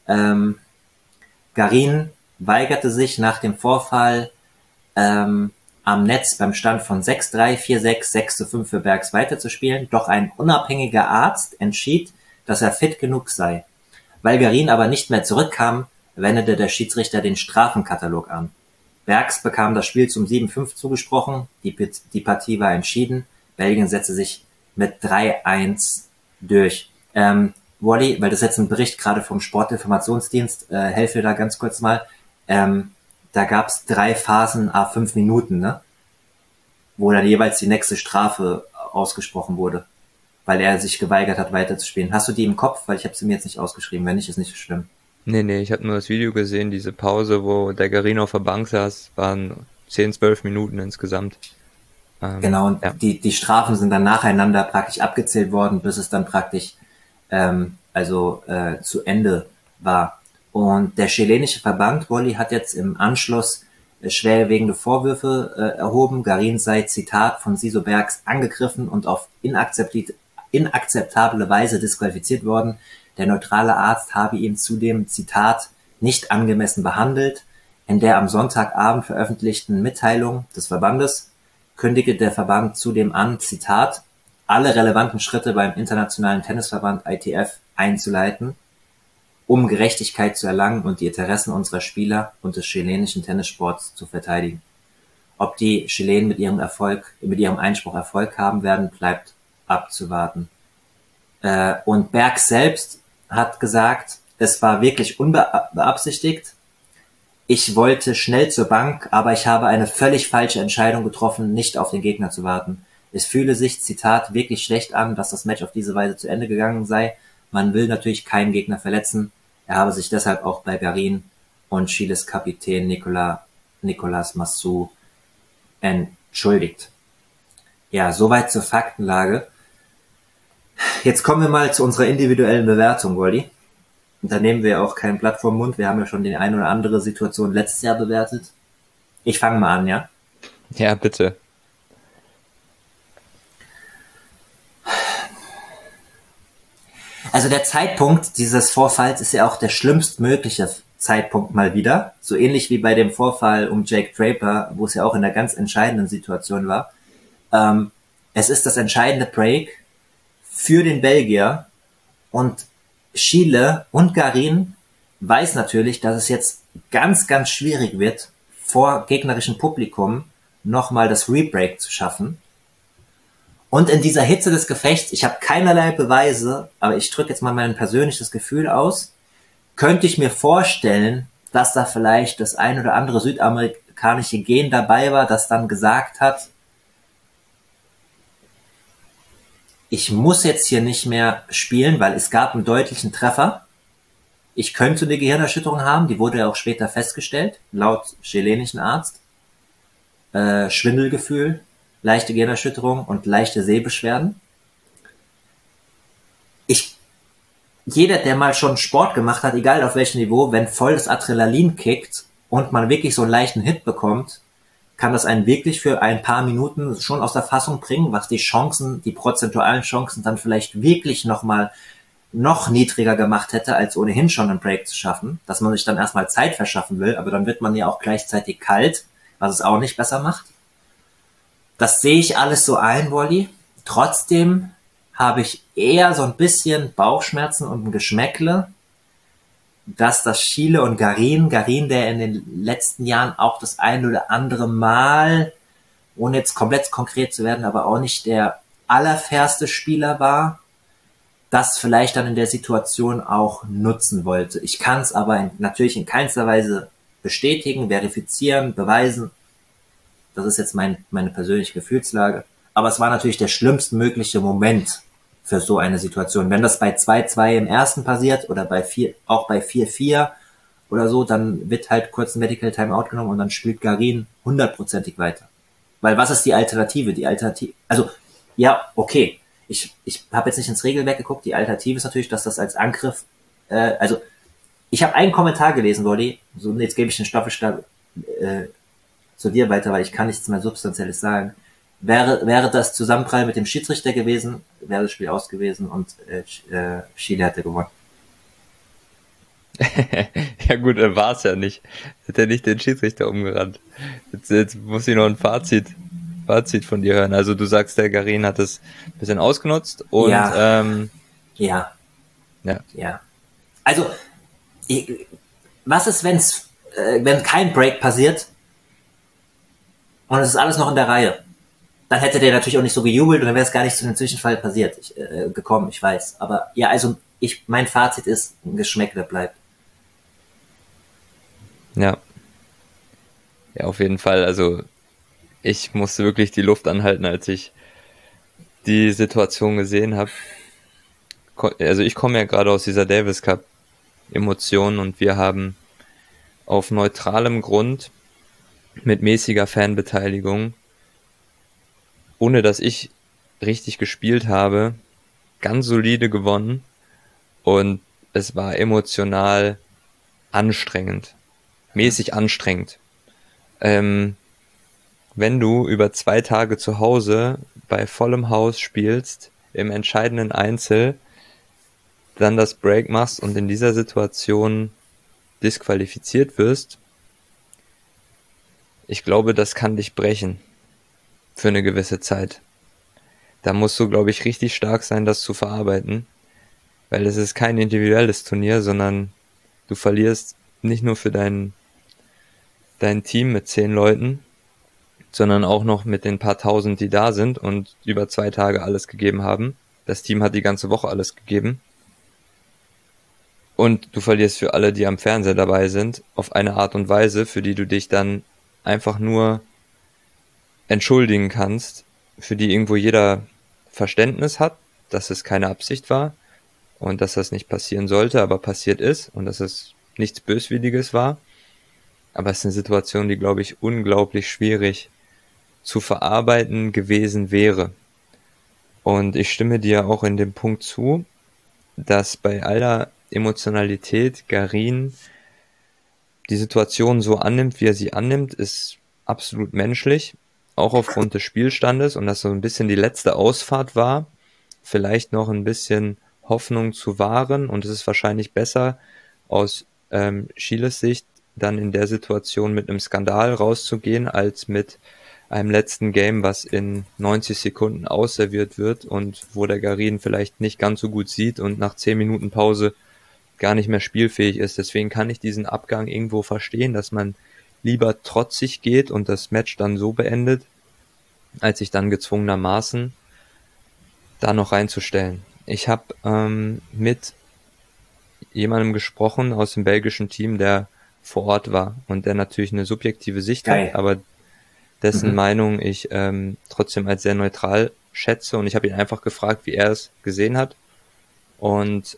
Garin weigerte sich nach dem Vorfall am Netz beim Stand von 6-3, 4-6, 6-5 für Bergs weiterzuspielen. Doch ein unabhängiger Arzt entschied, dass er fit genug sei. Weil Garin aber nicht mehr zurückkam, wendete der Schiedsrichter den Strafenkatalog an. Bergs bekam das Spiel zum 7:5 zugesprochen, die Partie war entschieden, Belgien setzte sich mit 3:1 durch. Wally, weil das jetzt ein Bericht gerade vom Sportinformationsdienst, helfe da ganz kurz mal, da gab's 3 Phasen à 5 Minuten, ne? Wo dann jeweils die nächste Strafe ausgesprochen wurde, weil er sich geweigert hat, weiterzuspielen. Hast du die im Kopf? Weil ich habe sie mir jetzt nicht ausgeschrieben. Wenn nicht, ist nicht so schlimm. Nee, ich habe nur das Video gesehen, diese Pause, wo der Garin auf der Bank saß, waren 10, 12 Minuten insgesamt. Genau, und Ja. die Strafen sind dann nacheinander praktisch abgezählt worden, bis es dann praktisch zu Ende war. Und der chilenische Verband, Wally, hat jetzt im Anschluss schwerwiegende Vorwürfe erhoben. Garin sei, Zitat, von Siso Bergs angegriffen und auf inakzeptable Weise disqualifiziert worden. Der neutrale Arzt habe ihn zudem, Zitat, nicht angemessen behandelt. In der am Sonntagabend veröffentlichten Mitteilung des Verbandes kündigte der Verband zudem an, Zitat, alle relevanten Schritte beim Internationalen Tennisverband ITF einzuleiten, um Gerechtigkeit zu erlangen und die Interessen unserer Spieler und des chilenischen Tennissports zu verteidigen. Ob die Chilenen mit ihrem Einspruch Erfolg haben werden, bleibt abzuwarten. Und Berg selbst hat gesagt, es war wirklich unbeabsichtigt. Ich wollte schnell zur Bank, aber ich habe eine völlig falsche Entscheidung getroffen, nicht auf den Gegner zu warten. Es fühle sich, Zitat, wirklich schlecht an, dass das Match auf diese Weise zu Ende gegangen sei. Man will natürlich keinen Gegner verletzen. Er habe sich deshalb auch bei Garin und Chiles Kapitän Nicolas Massou entschuldigt. Ja, soweit zur Faktenlage. Jetzt kommen wir mal zu unserer individuellen Bewertung, Wally. Und da nehmen wir auch kein Blatt vorm Mund. Wir haben ja schon die eine oder andere Situation letztes Jahr bewertet. Ich fange mal an, ja? Ja, bitte. Also der Zeitpunkt dieses Vorfalls ist ja auch der schlimmstmögliche Zeitpunkt mal wieder. So ähnlich wie bei dem Vorfall um Jake Draper, wo es ja auch in einer ganz entscheidenden Situation war. Es ist das entscheidende Break für den Belgier und Chile und Garin weiß natürlich, dass es jetzt ganz, ganz schwierig wird, vor gegnerischem Publikum nochmal das Rebreak zu schaffen. Und in dieser Hitze des Gefechts, ich habe keinerlei Beweise, aber ich drücke jetzt mal mein persönliches Gefühl aus, könnte ich mir vorstellen, dass da vielleicht das ein oder andere südamerikanische Gen dabei war, das dann gesagt hat, ich muss jetzt hier nicht mehr spielen, weil es gab einen deutlichen Treffer. Ich könnte eine Gehirnerschütterung haben, die wurde ja auch später festgestellt, laut chilenischen Arzt. Schwindelgefühl, leichte Gehirnerschütterung und leichte Sehbeschwerden. Jeder, der mal schon Sport gemacht hat, egal auf welchem Niveau, wenn voll das Adrenalin kickt und man wirklich so einen leichten Hit bekommt, kann das einen wirklich für ein paar Minuten schon aus der Fassung bringen, was die Chancen, die prozentualen Chancen dann vielleicht wirklich noch niedriger gemacht hätte, als ohnehin schon einen Break zu schaffen, dass man sich dann erstmal Zeit verschaffen will, aber dann wird man ja auch gleichzeitig kalt, was es auch nicht besser macht. Das sehe ich alles so ein, Wally. Trotzdem habe ich eher so ein bisschen Bauchschmerzen und ein Geschmäckle, dass das Chile und Garin, der in den letzten Jahren auch das ein oder andere Mal, ohne jetzt komplett konkret zu werden, aber auch nicht der allerfairste Spieler war, das vielleicht dann in der Situation auch nutzen wollte. Ich kann es aber natürlich in keinster Weise bestätigen, verifizieren, beweisen. Das ist jetzt meine persönliche Gefühlslage. Aber es war natürlich der schlimmstmögliche Moment für so eine Situation. Wenn das bei 2:2 im ersten passiert oder auch bei 4:4 oder so, dann wird halt kurz ein Medical Timeout genommen und dann spielt Garin 100%ig weiter. Weil was ist die Alternative? Also, ja, okay. Ich habe jetzt nicht ins Regelwerk geguckt. Die Alternative ist natürlich, dass das als Angriff, ich habe einen Kommentar gelesen, Wolli, so, jetzt gebe ich den Staffelstab zu dir weiter, weil ich kann nichts mehr Substanzielles sagen. Wäre das Zusammenprall mit dem Schiedsrichter gewesen, wäre das Spiel aus gewesen und Chile hätte gewonnen. Ja gut, er war es ja nicht. Hat er nicht den Schiedsrichter umgerannt. Jetzt muss ich noch ein Fazit von dir hören. Also du sagst, der Garin hat es ein bisschen ausgenutzt und Ja. ja. Also was ist, wenn kein Break passiert und es ist alles noch in der Reihe? Dann hätte der natürlich auch nicht so gejubelt und dann wäre es gar nicht zu einem Zwischenfall gekommen, ich weiß. Aber ja, also mein Fazit ist, ein Geschmäckle bleibt. Ja, ja, auf jeden Fall. Also ich musste wirklich die Luft anhalten, als ich die Situation gesehen habe. Also ich komme ja gerade aus dieser Davis Cup Emotion und wir haben auf neutralem Grund mit mäßiger Fanbeteiligung, ohne dass ich richtig gespielt habe, ganz solide gewonnen und es war emotional anstrengend, mäßig anstrengend. Wenn du über 2 Tage zu Hause bei vollem Haus spielst, im entscheidenden Einzel, dann das Break machst und in dieser Situation disqualifiziert wirst, ich glaube, das kann dich brechen für eine gewisse Zeit. Da musst du, glaube ich, richtig stark sein, das zu verarbeiten, weil es ist kein individuelles Turnier, sondern du verlierst nicht nur für dein Team mit 10 Leuten, sondern auch noch mit den paar Tausend, die da sind und über 2 Tage alles gegeben haben. Das Team hat die ganze Woche alles gegeben. Und du verlierst für alle, die am Fernseher dabei sind, auf eine Art und Weise, für die du dich dann einfach nur entschuldigen kannst, für die irgendwo jeder Verständnis hat, dass es keine Absicht war und dass das nicht passieren sollte, aber passiert ist und dass es nichts Böswilliges war. Aber es ist eine Situation, die, glaube ich, unglaublich schwierig zu verarbeiten gewesen wäre. Und ich stimme dir auch in dem Punkt zu, dass bei aller Emotionalität Garin die Situation so annimmt, wie er sie annimmt, ist absolut menschlich, auch aufgrund des Spielstandes und dass so ein bisschen die letzte Ausfahrt war, vielleicht noch ein bisschen Hoffnung zu wahren und es ist wahrscheinlich besser aus Chiles Sicht dann in der Situation mit einem Skandal rauszugehen, als mit einem letzten Game, was in 90 Sekunden ausserviert wird und wo der Garin vielleicht nicht ganz so gut sieht und nach 10 Minuten Pause gar nicht mehr spielfähig ist. Deswegen kann ich diesen Abgang irgendwo verstehen, dass man lieber trotzig geht und das Match dann so beendet, als sich dann gezwungenermaßen da noch reinzustellen. Ich habe mit jemandem gesprochen aus dem belgischen Team, der vor Ort war und der natürlich eine subjektive Sicht hat, aber dessen Meinung ich trotzdem als sehr neutral schätze und ich habe ihn einfach gefragt, wie er es gesehen hat und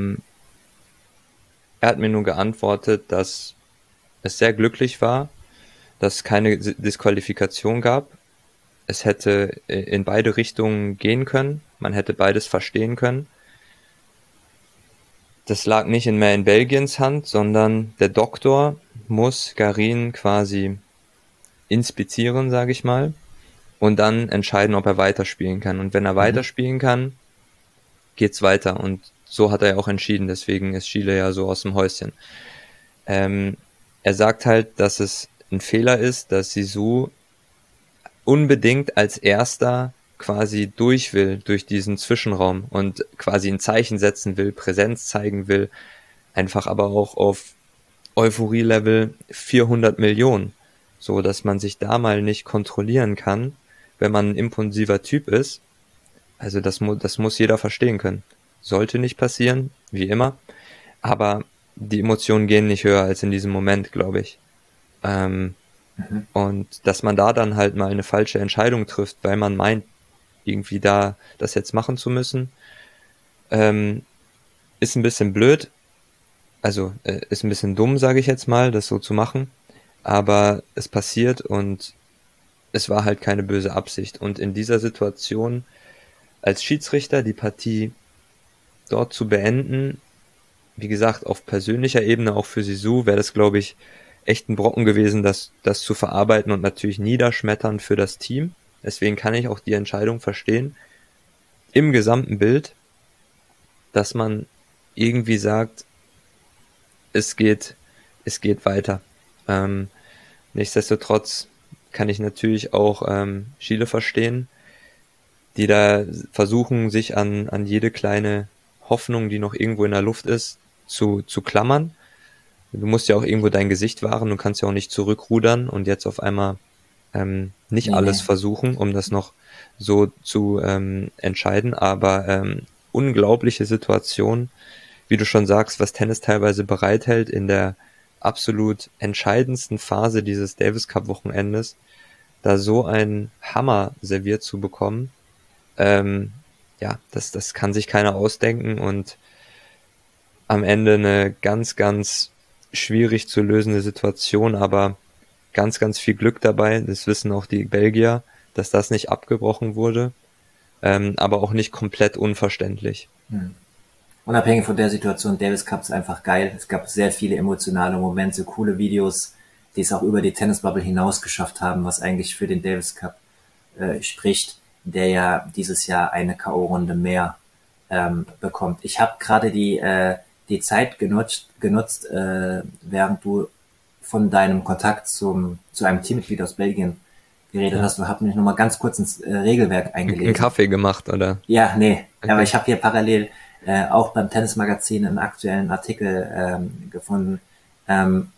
er hat mir nur geantwortet, dass es sehr glücklich war, dass es keine Disqualifikation gab. Es hätte in beide Richtungen gehen können. Man hätte beides verstehen können. Das lag nicht mehr in Belgiens Hand, sondern der Doktor muss Garin quasi inspizieren, sage ich mal, und dann entscheiden, ob er weiterspielen kann. Und wenn er weiterspielen kann, geht's weiter. Und so hat er ja auch entschieden. Deswegen ist Chile ja so aus dem Häuschen. Er sagt halt, dass es ein Fehler ist, dass Sisu unbedingt als Erster quasi durch will, durch diesen Zwischenraum und quasi ein Zeichen setzen will, Präsenz zeigen will, einfach aber auch auf Euphorie-Level 400 Millionen, so dass man sich da mal nicht kontrollieren kann, wenn man ein impulsiver Typ ist. Also das muss jeder verstehen können. Sollte nicht passieren, wie immer, aber die Emotionen gehen nicht höher als in diesem Moment, glaube ich. Und dass man da dann halt mal eine falsche Entscheidung trifft, weil man meint, irgendwie da das jetzt machen zu müssen, ist ein bisschen blöd. Also ist ein bisschen dumm, sage ich jetzt mal, das so zu machen. Aber es passiert und es war halt keine böse Absicht. Und in dieser Situation als Schiedsrichter die Partie dort zu beenden, wie gesagt, auf persönlicher Ebene, auch für Sisu, wäre das, glaube ich, echt ein Brocken gewesen, das zu verarbeiten und natürlich niederschmettern für das Team. Deswegen kann ich auch die Entscheidung verstehen, im gesamten Bild, dass man irgendwie sagt, es geht weiter. Nichtsdestotrotz kann ich natürlich auch Chile verstehen, die da versuchen, sich an jede kleine Hoffnung, die noch irgendwo in der Luft ist, zu klammern. du musst ja auch irgendwo dein Gesicht wahren, du kannst ja auch nicht zurückrudern und jetzt auf einmal nicht Nee, alles nee. versuchen, um das noch so zu entscheiden, aber unglaubliche Situation, wie du schon sagst, was Tennis teilweise bereithält in der absolut entscheidendsten Phase dieses Davis Cup Wochenendes, da so ein Hammer serviert zu bekommen, ähm, ja, das kann sich keiner ausdenken und am Ende eine ganz, ganz schwierig zu lösende Situation, aber ganz, ganz viel Glück dabei. Das wissen auch die Belgier, dass das nicht abgebrochen wurde, aber auch nicht komplett unverständlich. Hm. Unabhängig von der Situation, Davis Cup ist einfach geil. Es gab sehr viele emotionale Momente, coole Videos, die es auch über die Tennisbubble hinaus geschafft haben, was eigentlich für den Davis Cup spricht, der ja dieses Jahr eine K.O.-Runde mehr bekommt. Ich habe gerade die Zeit genutzt während du von deinem Kontakt zu einem Teammitglied aus Belgien geredet Ja. hast. Du hast mich nochmal ganz kurz ins Regelwerk Einen eingelesen. Kaffee gemacht, oder? Ja, nee, aber Okay. ich habe hier parallel auch beim Tennismagazin einen aktuellen Artikel gefunden, ähm,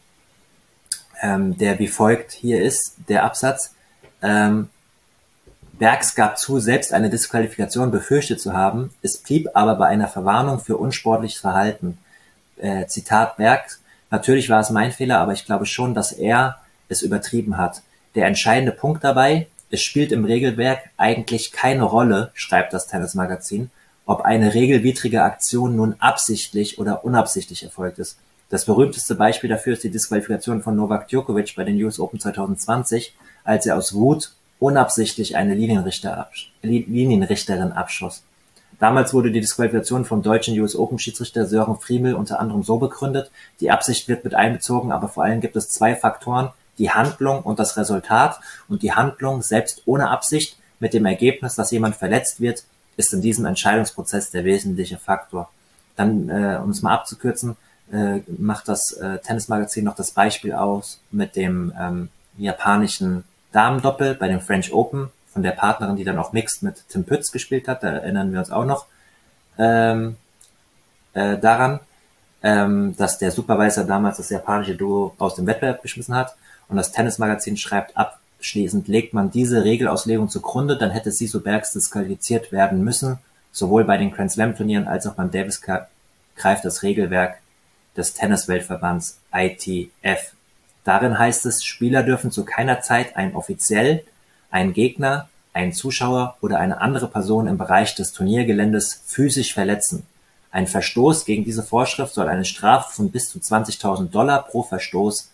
der wie folgt hier ist, der Absatz. Ähm, Bergs gab zu, selbst eine Disqualifikation befürchtet zu haben, es blieb aber bei einer Verwarnung für unsportliches Verhalten. Zitat Bergs: Natürlich war es mein Fehler, aber ich glaube schon, dass er es übertrieben hat. Der entscheidende Punkt dabei: Es spielt im Regelwerk eigentlich keine Rolle, schreibt das Tennismagazin, ob eine regelwidrige Aktion nun absichtlich oder unabsichtlich erfolgt ist. Das berühmteste Beispiel dafür ist die Disqualifikation von Novak Djokovic bei den US Open 2020, als er aus Wut unabsichtlich eine Linienrichterin abschoss. Damals wurde die Disqualifikation vom deutschen US-Open-Schiedsrichter Sören Friemel unter anderem so begründet: Die Absicht wird mit einbezogen, aber vor allem gibt es zwei Faktoren, die Handlung und das Resultat, und die Handlung, selbst ohne Absicht, mit dem Ergebnis, dass jemand verletzt wird, ist in diesem Entscheidungsprozess der wesentliche Faktor. Dann, um es mal abzukürzen, macht das Tennismagazin noch das Beispiel aus mit dem japanischen Damendoppel bei dem French Open von der Partnerin, die dann auch Mixed mit Tim Pütz gespielt hat. Da erinnern wir uns auch noch ähm, daran, dass der Supervisor damals das japanische Duo aus dem Wettbewerb geschmissen hat. Und das Tennismagazin schreibt abschließend: Legt man diese Regelauslegung zugrunde, dann hätte Siso Bergs disqualifiziert werden müssen. Sowohl bei den Grand Slam Turnieren als auch beim Davis Cup greift das Regelwerk des Tennisweltverbands ITF. Darin heißt es, Spieler dürfen zu keiner Zeit einen offiziell, einen Gegner, einen Zuschauer oder eine andere Person im Bereich des Turniergeländes physisch verletzen. Ein Verstoß gegen diese Vorschrift soll eine Strafe von bis zu $20.000 pro Verstoß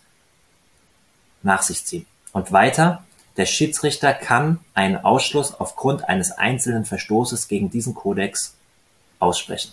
nach sich ziehen. Und weiter: Der Schiedsrichter kann einen Ausschluss aufgrund eines einzelnen Verstoßes gegen diesen Kodex aussprechen.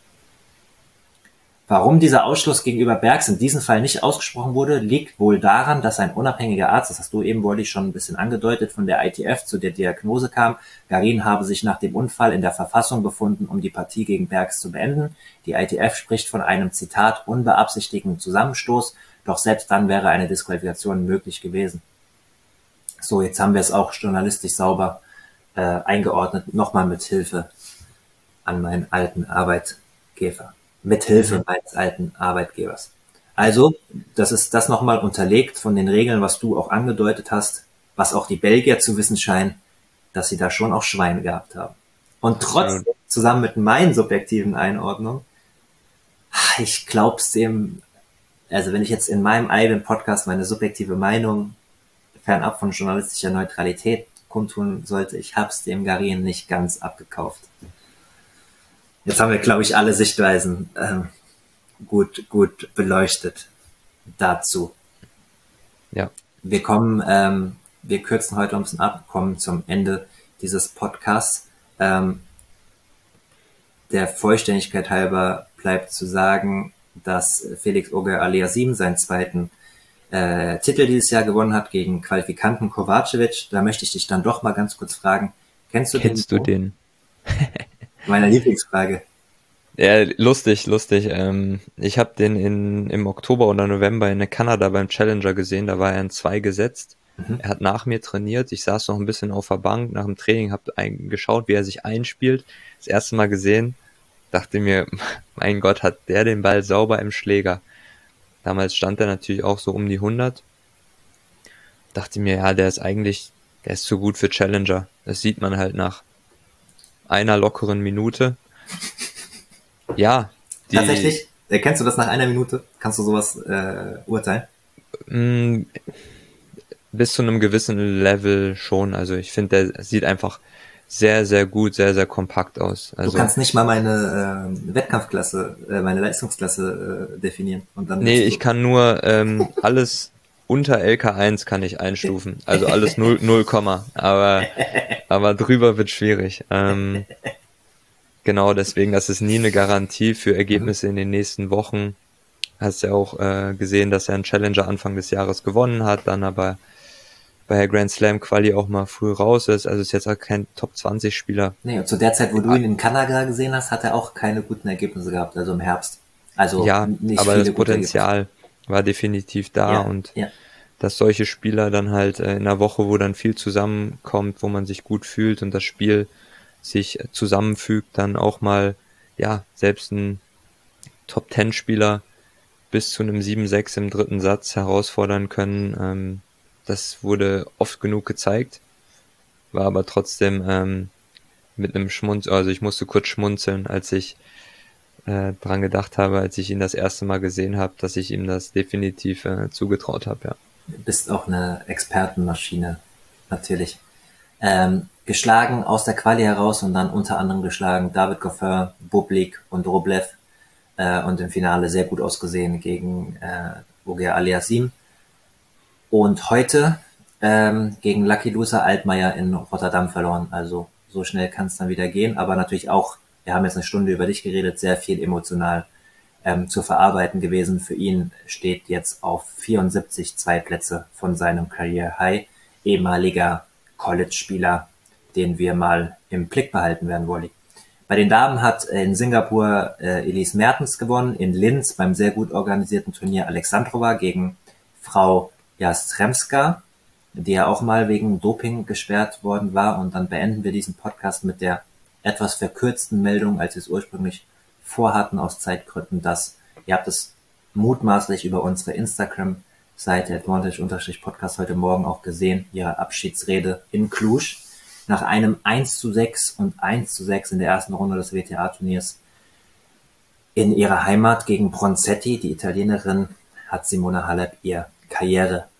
Warum dieser Ausschluss gegenüber Bergs in diesem Fall nicht ausgesprochen wurde, liegt wohl daran, dass ein unabhängiger Arzt, das hast du eben wohl schon ein bisschen angedeutet, von der ITF zu der Diagnose kam, Garin habe sich nach dem Unfall in der Verfassung befunden, um die Partie gegen Bergs zu beenden. Die ITF spricht von einem, Zitat, unbeabsichtigten Zusammenstoß, doch selbst dann wäre eine Disqualifikation möglich gewesen. So, jetzt haben wir es auch journalistisch sauber eingeordnet, nochmal mit Hilfe an meinen alten Arbeitgeber. Mit Hilfe meines alten Arbeitgebers. Also, das ist das nochmal unterlegt von den Regeln, was du auch angedeutet hast, was auch die Belgier zu wissen scheinen, dass sie da schon auch Schweine gehabt haben. Und Absolut. trotzdem, zusammen mit meinen subjektiven Einordnungen, ich glaub's dem, also wenn ich jetzt in meinem eigenen Podcast meine subjektive Meinung fernab von journalistischer Neutralität kundtun sollte, ich hab's dem Garin nicht ganz abgekauft. Jetzt haben wir, glaube ich, alle Sichtweisen gut beleuchtet dazu. Ja. Wir kürzen heute ein bisschen ab, kommen zum Ende dieses Podcasts. Der Vollständigkeit halber bleibt zu sagen, dass Felix Auger-Aliassime seinen zweiten Titel dieses Jahr gewonnen hat gegen Qualifikanten Kovacevic. Da möchte ich dich dann doch mal ganz kurz fragen, kennst du Kennst du den? Meine Lieblingsfrage. Ja, lustig. Ich habe den im Oktober oder November in Kanada beim Challenger gesehen, da war er in 2 gesetzt. Mhm. Er hat nach mir trainiert, ich saß noch ein bisschen auf der Bank nach dem Training, habe geschaut, wie er sich einspielt. Das erste Mal gesehen, dachte mir, mein Gott, hat der den Ball sauber im Schläger. Damals stand er natürlich auch so um die 100. Dachte mir, ja, der ist zu gut für Challenger. Das sieht man halt nach einer lockeren Minute. Ja, die Tatsächlich, kennst du das nach einer Minute? Kannst du sowas urteilen? mh, bis zu einem gewissen Level schon. Also ich finde, der sieht einfach sehr, sehr gut, sehr, sehr kompakt aus. Du Also, kannst nicht mal meine Wettkampfklasse, meine Leistungsklasse definieren. Und dann nee, bist ich du. kann nur alles unter LK1 kann ich einstufen. Also alles 0, aber drüber wird schwierig. Genau deswegen, das ist nie eine Garantie für Mhm. Ergebnisse in den nächsten Wochen. Hast ja auch gesehen, dass er einen Challenger Anfang des Jahres gewonnen hat, dann aber bei der Grand Slam Quali auch mal früh raus ist. Also ist jetzt auch kein Top 20 Spieler. Nee, und zu der Zeit, wo du ihn in Kanada gesehen hast, hat er auch keine guten Ergebnisse gehabt, also im Herbst. Also Ja, nicht aber das viele gute Ergebnisse. Potenzial war definitiv da Ja, und ja. dass solche Spieler dann halt in einer Woche, wo dann viel zusammenkommt, wo man sich gut fühlt und das Spiel sich zusammenfügt, dann auch mal, ja, selbst ein Top-10-Spieler bis zu einem 7-6 im dritten Satz herausfordern können. Das wurde oft genug gezeigt, war aber trotzdem mit einem also ich musste kurz schmunzeln, als ich dran gedacht habe, als ich ihn das erste Mal gesehen habe, dass ich ihm das definitiv zugetraut habe, ja. Bist auch eine Expertenmaschine, natürlich. Geschlagen aus der Quali heraus und dann unter anderem geschlagen David Goffin, Bublik und Rublev und im Finale sehr gut ausgesehen gegen Ogier Aliassim. Und heute gegen Lucky Loser Altmaier in Rotterdam verloren. Also so schnell kann es dann wieder gehen, aber natürlich auch, wir haben jetzt eine Stunde über dich geredet, sehr viel emotional zu verarbeiten gewesen. Für ihn steht jetzt auf 74 Zweitplätze von seinem Career High, ehemaliger College-Spieler, den wir mal im Blick behalten werden wollen. Bei den Damen hat in Singapur Elise Mertens gewonnen, in Linz beim sehr gut organisierten Turnier Alexandrova gegen Frau Jastremska, die ja auch mal wegen Doping gesperrt worden war. Und dann beenden wir diesen Podcast mit der etwas verkürzten Meldung, als wir es ursprünglich vorhatten aus Zeitgründen, dass ihr habt es mutmaßlich über unsere Instagram-Seite Advantage-Podcast heute Morgen auch gesehen, ihre Abschiedsrede in Cluj. Nach einem 1:6 und 1:6 in der ersten Runde des WTA-Turniers in ihrer Heimat gegen Bronzetti, die Italienerin, hat Simona Halep ihr Karriereende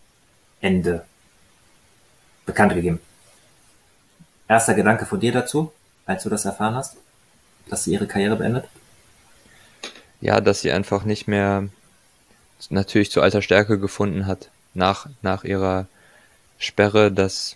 bekannt gegeben. Erster Gedanke von dir dazu, als du das erfahren hast, dass sie ihre Karriere beendet? Ja, dass sie einfach nicht mehr natürlich zu alter Stärke gefunden hat nach ihrer Sperre, dass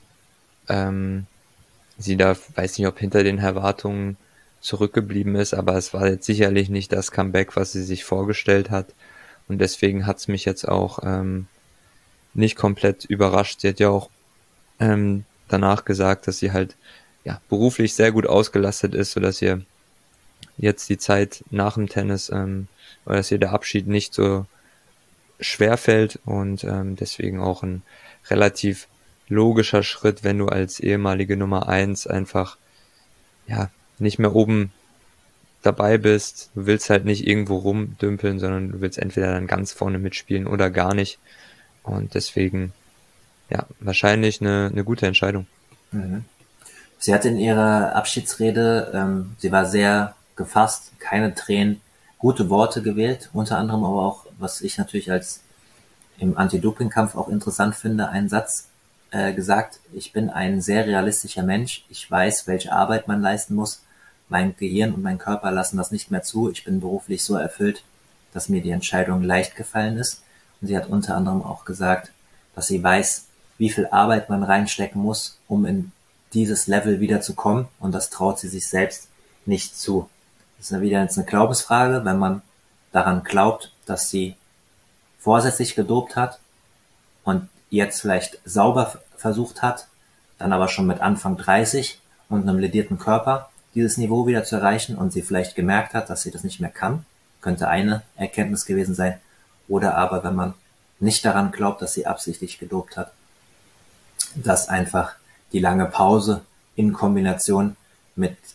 sie da, weiß nicht, ob hinter den Erwartungen zurückgeblieben ist, aber es war jetzt sicherlich nicht das Comeback, was sie sich vorgestellt hat. Und deswegen hat's mich jetzt auch nicht komplett überrascht. Sie hat ja auch danach gesagt, dass sie halt ja beruflich sehr gut ausgelastet ist, sodass ihr jetzt die Zeit nach dem Tennis oder dass ihr der Abschied nicht so schwer fällt und deswegen auch ein relativ logischer Schritt, wenn du als ehemalige Nummer 1 einfach ja nicht mehr oben dabei bist. Du willst halt nicht irgendwo rumdümpeln, sondern du willst entweder dann ganz vorne mitspielen oder gar nicht. Und deswegen ja wahrscheinlich eine gute Entscheidung. Mhm. Sie hat in ihrer Abschiedsrede, sie war sehr gefasst, keine Tränen, gute Worte gewählt, unter anderem aber auch, was ich natürlich als im Anti-Doping-Kampf auch interessant finde, einen Satz gesagt: Ich bin ein sehr realistischer Mensch, ich weiß, welche Arbeit man leisten muss, mein Gehirn und mein Körper lassen das nicht mehr zu, ich bin beruflich so erfüllt, dass mir die Entscheidung leicht gefallen ist. Und sie hat unter anderem auch gesagt, dass sie weiß, wie viel Arbeit man reinstecken muss, um in dieses Level wieder zu kommen, und das traut sie sich selbst nicht zu. Das ist ja wieder jetzt eine Glaubensfrage, wenn man daran glaubt, dass sie vorsätzlich gedopt hat und jetzt vielleicht sauber versucht hat, dann aber schon mit Anfang 30 und einem ledierten Körper dieses Niveau wieder zu erreichen und sie vielleicht gemerkt hat, dass sie das nicht mehr kann, könnte eine Erkenntnis gewesen sein. Oder aber, wenn man nicht daran glaubt, dass sie absichtlich gedopt hat, dass einfach die lange Pause in Kombination mit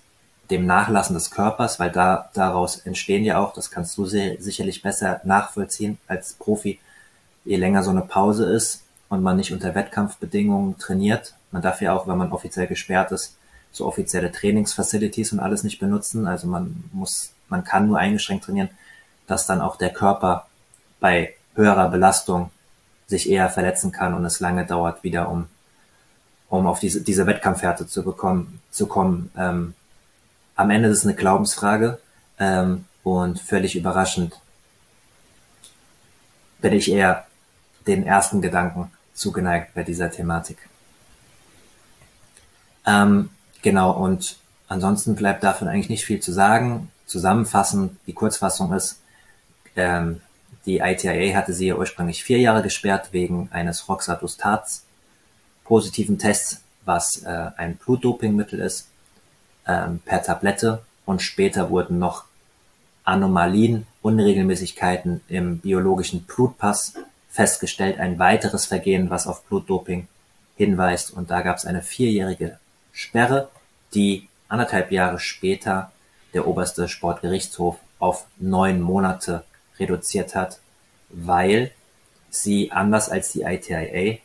dem Nachlassen des Körpers, weil daraus entstehen ja auch, das kannst du sicherlich besser nachvollziehen als Profi, je länger so eine Pause ist und man nicht unter Wettkampfbedingungen trainiert. Man darf ja auch, wenn man offiziell gesperrt ist, so offizielle Trainingsfacilities und alles nicht benutzen. Also man kann nur eingeschränkt trainieren, dass dann auch der Körper bei höherer Belastung sich eher verletzen kann und es lange dauert wieder, um auf diese Wettkampfhärte zu kommen. Am Ende ist es eine Glaubensfrage, und völlig überraschend bin ich eher den ersten Gedanken zugeneigt bei dieser Thematik. Genau, und ansonsten bleibt davon eigentlich nicht viel zu sagen. Zusammenfassend, die Kurzfassung ist, die ITIA hatte sie ja ursprünglich 4 Jahre gesperrt wegen eines Roxadustats positiven Tests, was ein Blutdopingmittel ist, per Tablette, und später wurden noch Anomalien, Unregelmäßigkeiten im biologischen Blutpass festgestellt, ein weiteres Vergehen, was auf Blutdoping hinweist, und da gab es eine 4-jährige Sperre, die 1,5 Jahre später der oberste Sportgerichtshof auf 9 Monate reduziert hat, weil sie anders als die ITIA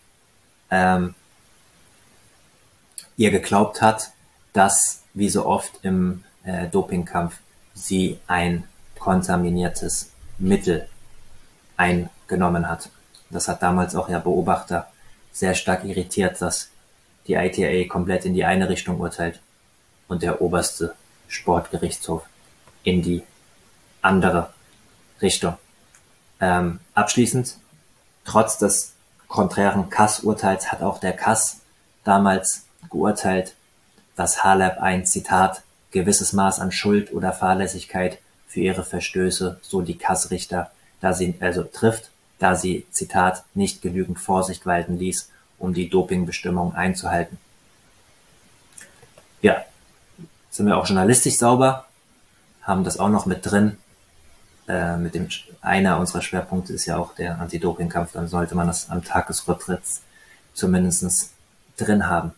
ihr geglaubt hat, dass, wie so oft im Dopingkampf, sie ein kontaminiertes Mittel eingenommen hat. Das hat damals auch ja Beobachter sehr stark irritiert, dass die ITIA komplett in die eine Richtung urteilt und der oberste Sportgerichtshof in die andere Richtung. Abschließend, trotz des konträren CAS-Urteils hat auch der CAS damals geurteilt, dass Halep ein, Zitat, gewisses Maß an Schuld oder Fahrlässigkeit für ihre Verstöße, so die CAS-Richter, da sie, Zitat, nicht genügend Vorsicht walten ließ, um die Dopingbestimmungen einzuhalten. Ja, sind wir auch journalistisch sauber, haben das auch noch mit drin. Einer unserer Schwerpunkte ist ja auch der Anti-Doping-Kampf, dann sollte man das am Tag des Rücktritts zumindest drin haben.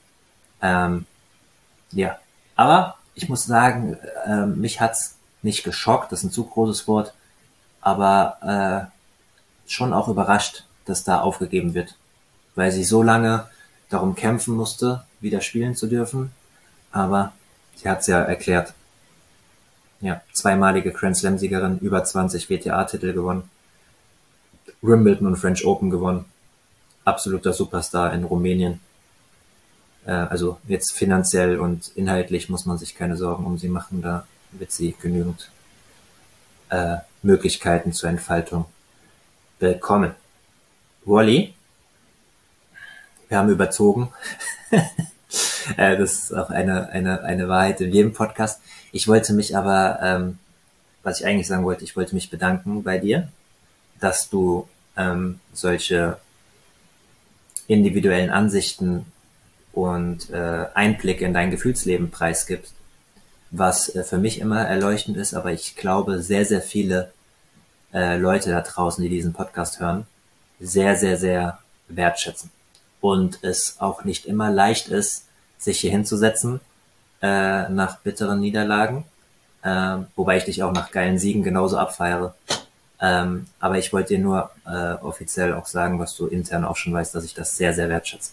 Ja, aber ich muss sagen, mich hat's nicht geschockt, das ist ein zu großes Wort, aber schon auch überrascht, dass da aufgegeben wird, weil sie so lange darum kämpfen musste, wieder spielen zu dürfen, aber sie hat's ja erklärt. Ja, 2-malige Grand Slam-Siegerin, über 20 WTA-Titel gewonnen, Wimbledon und French Open gewonnen, absoluter Superstar in Rumänien. Also jetzt finanziell und inhaltlich muss man sich keine Sorgen um sie machen, da wird sie genügend Möglichkeiten zur Entfaltung bekommen. Wally, wir haben überzogen. Das ist auch eine Wahrheit in jedem Podcast. Ich wollte mich aber, was ich eigentlich sagen wollte, ich wollte mich bedanken bei dir, dass du solche individuellen Ansichten und Einblicke in dein Gefühlsleben preisgibst, was für mich immer erleuchtend ist, aber ich glaube, sehr, sehr viele Leute da draußen, die diesen Podcast hören, sehr, sehr, sehr wertschätzen. Und es auch nicht immer leicht ist, sich hier hinzusetzen nach bitteren Niederlagen, wobei ich dich auch nach geilen Siegen genauso abfeiere. Aber ich wollte dir nur offiziell auch sagen, was du intern auch schon weißt, dass ich das sehr, sehr wertschätze.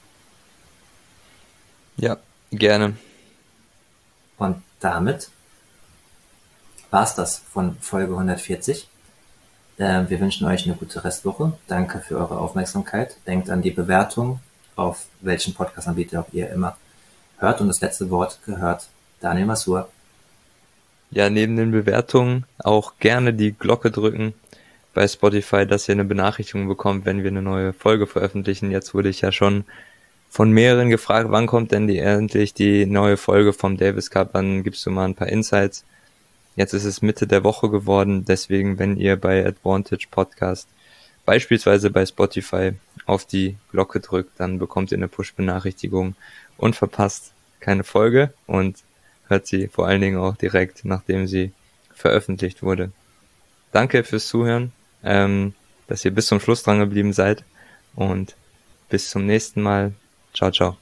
Ja, gerne. Und damit war's das von Folge 140. Wir wünschen euch eine gute Restwoche. Danke für eure Aufmerksamkeit. Denkt an die Bewertung, auf welchen Podcast-Anbieter auch ihr immer hört. Und das letzte Wort gehört Daniel Masur. Ja, neben den Bewertungen auch gerne die Glocke drücken bei Spotify, dass ihr eine Benachrichtigung bekommt, wenn wir eine neue Folge veröffentlichen. Jetzt wurde ich ja schon von mehreren gefragt, wann kommt denn endlich die neue Folge vom Davis Cup, dann gibst du mal ein paar Insights. Jetzt ist es Mitte der Woche geworden, deswegen, wenn ihr bei Advantage Podcast beispielsweise bei Spotify auf die Glocke drückt, dann bekommt ihr eine Push-Benachrichtigung und verpasst keine Folge und hört sie vor allen Dingen auch direkt, nachdem sie veröffentlicht wurde. Danke fürs Zuhören, dass ihr bis zum Schluss dran geblieben seid und bis zum nächsten Mal. Ciao, ciao.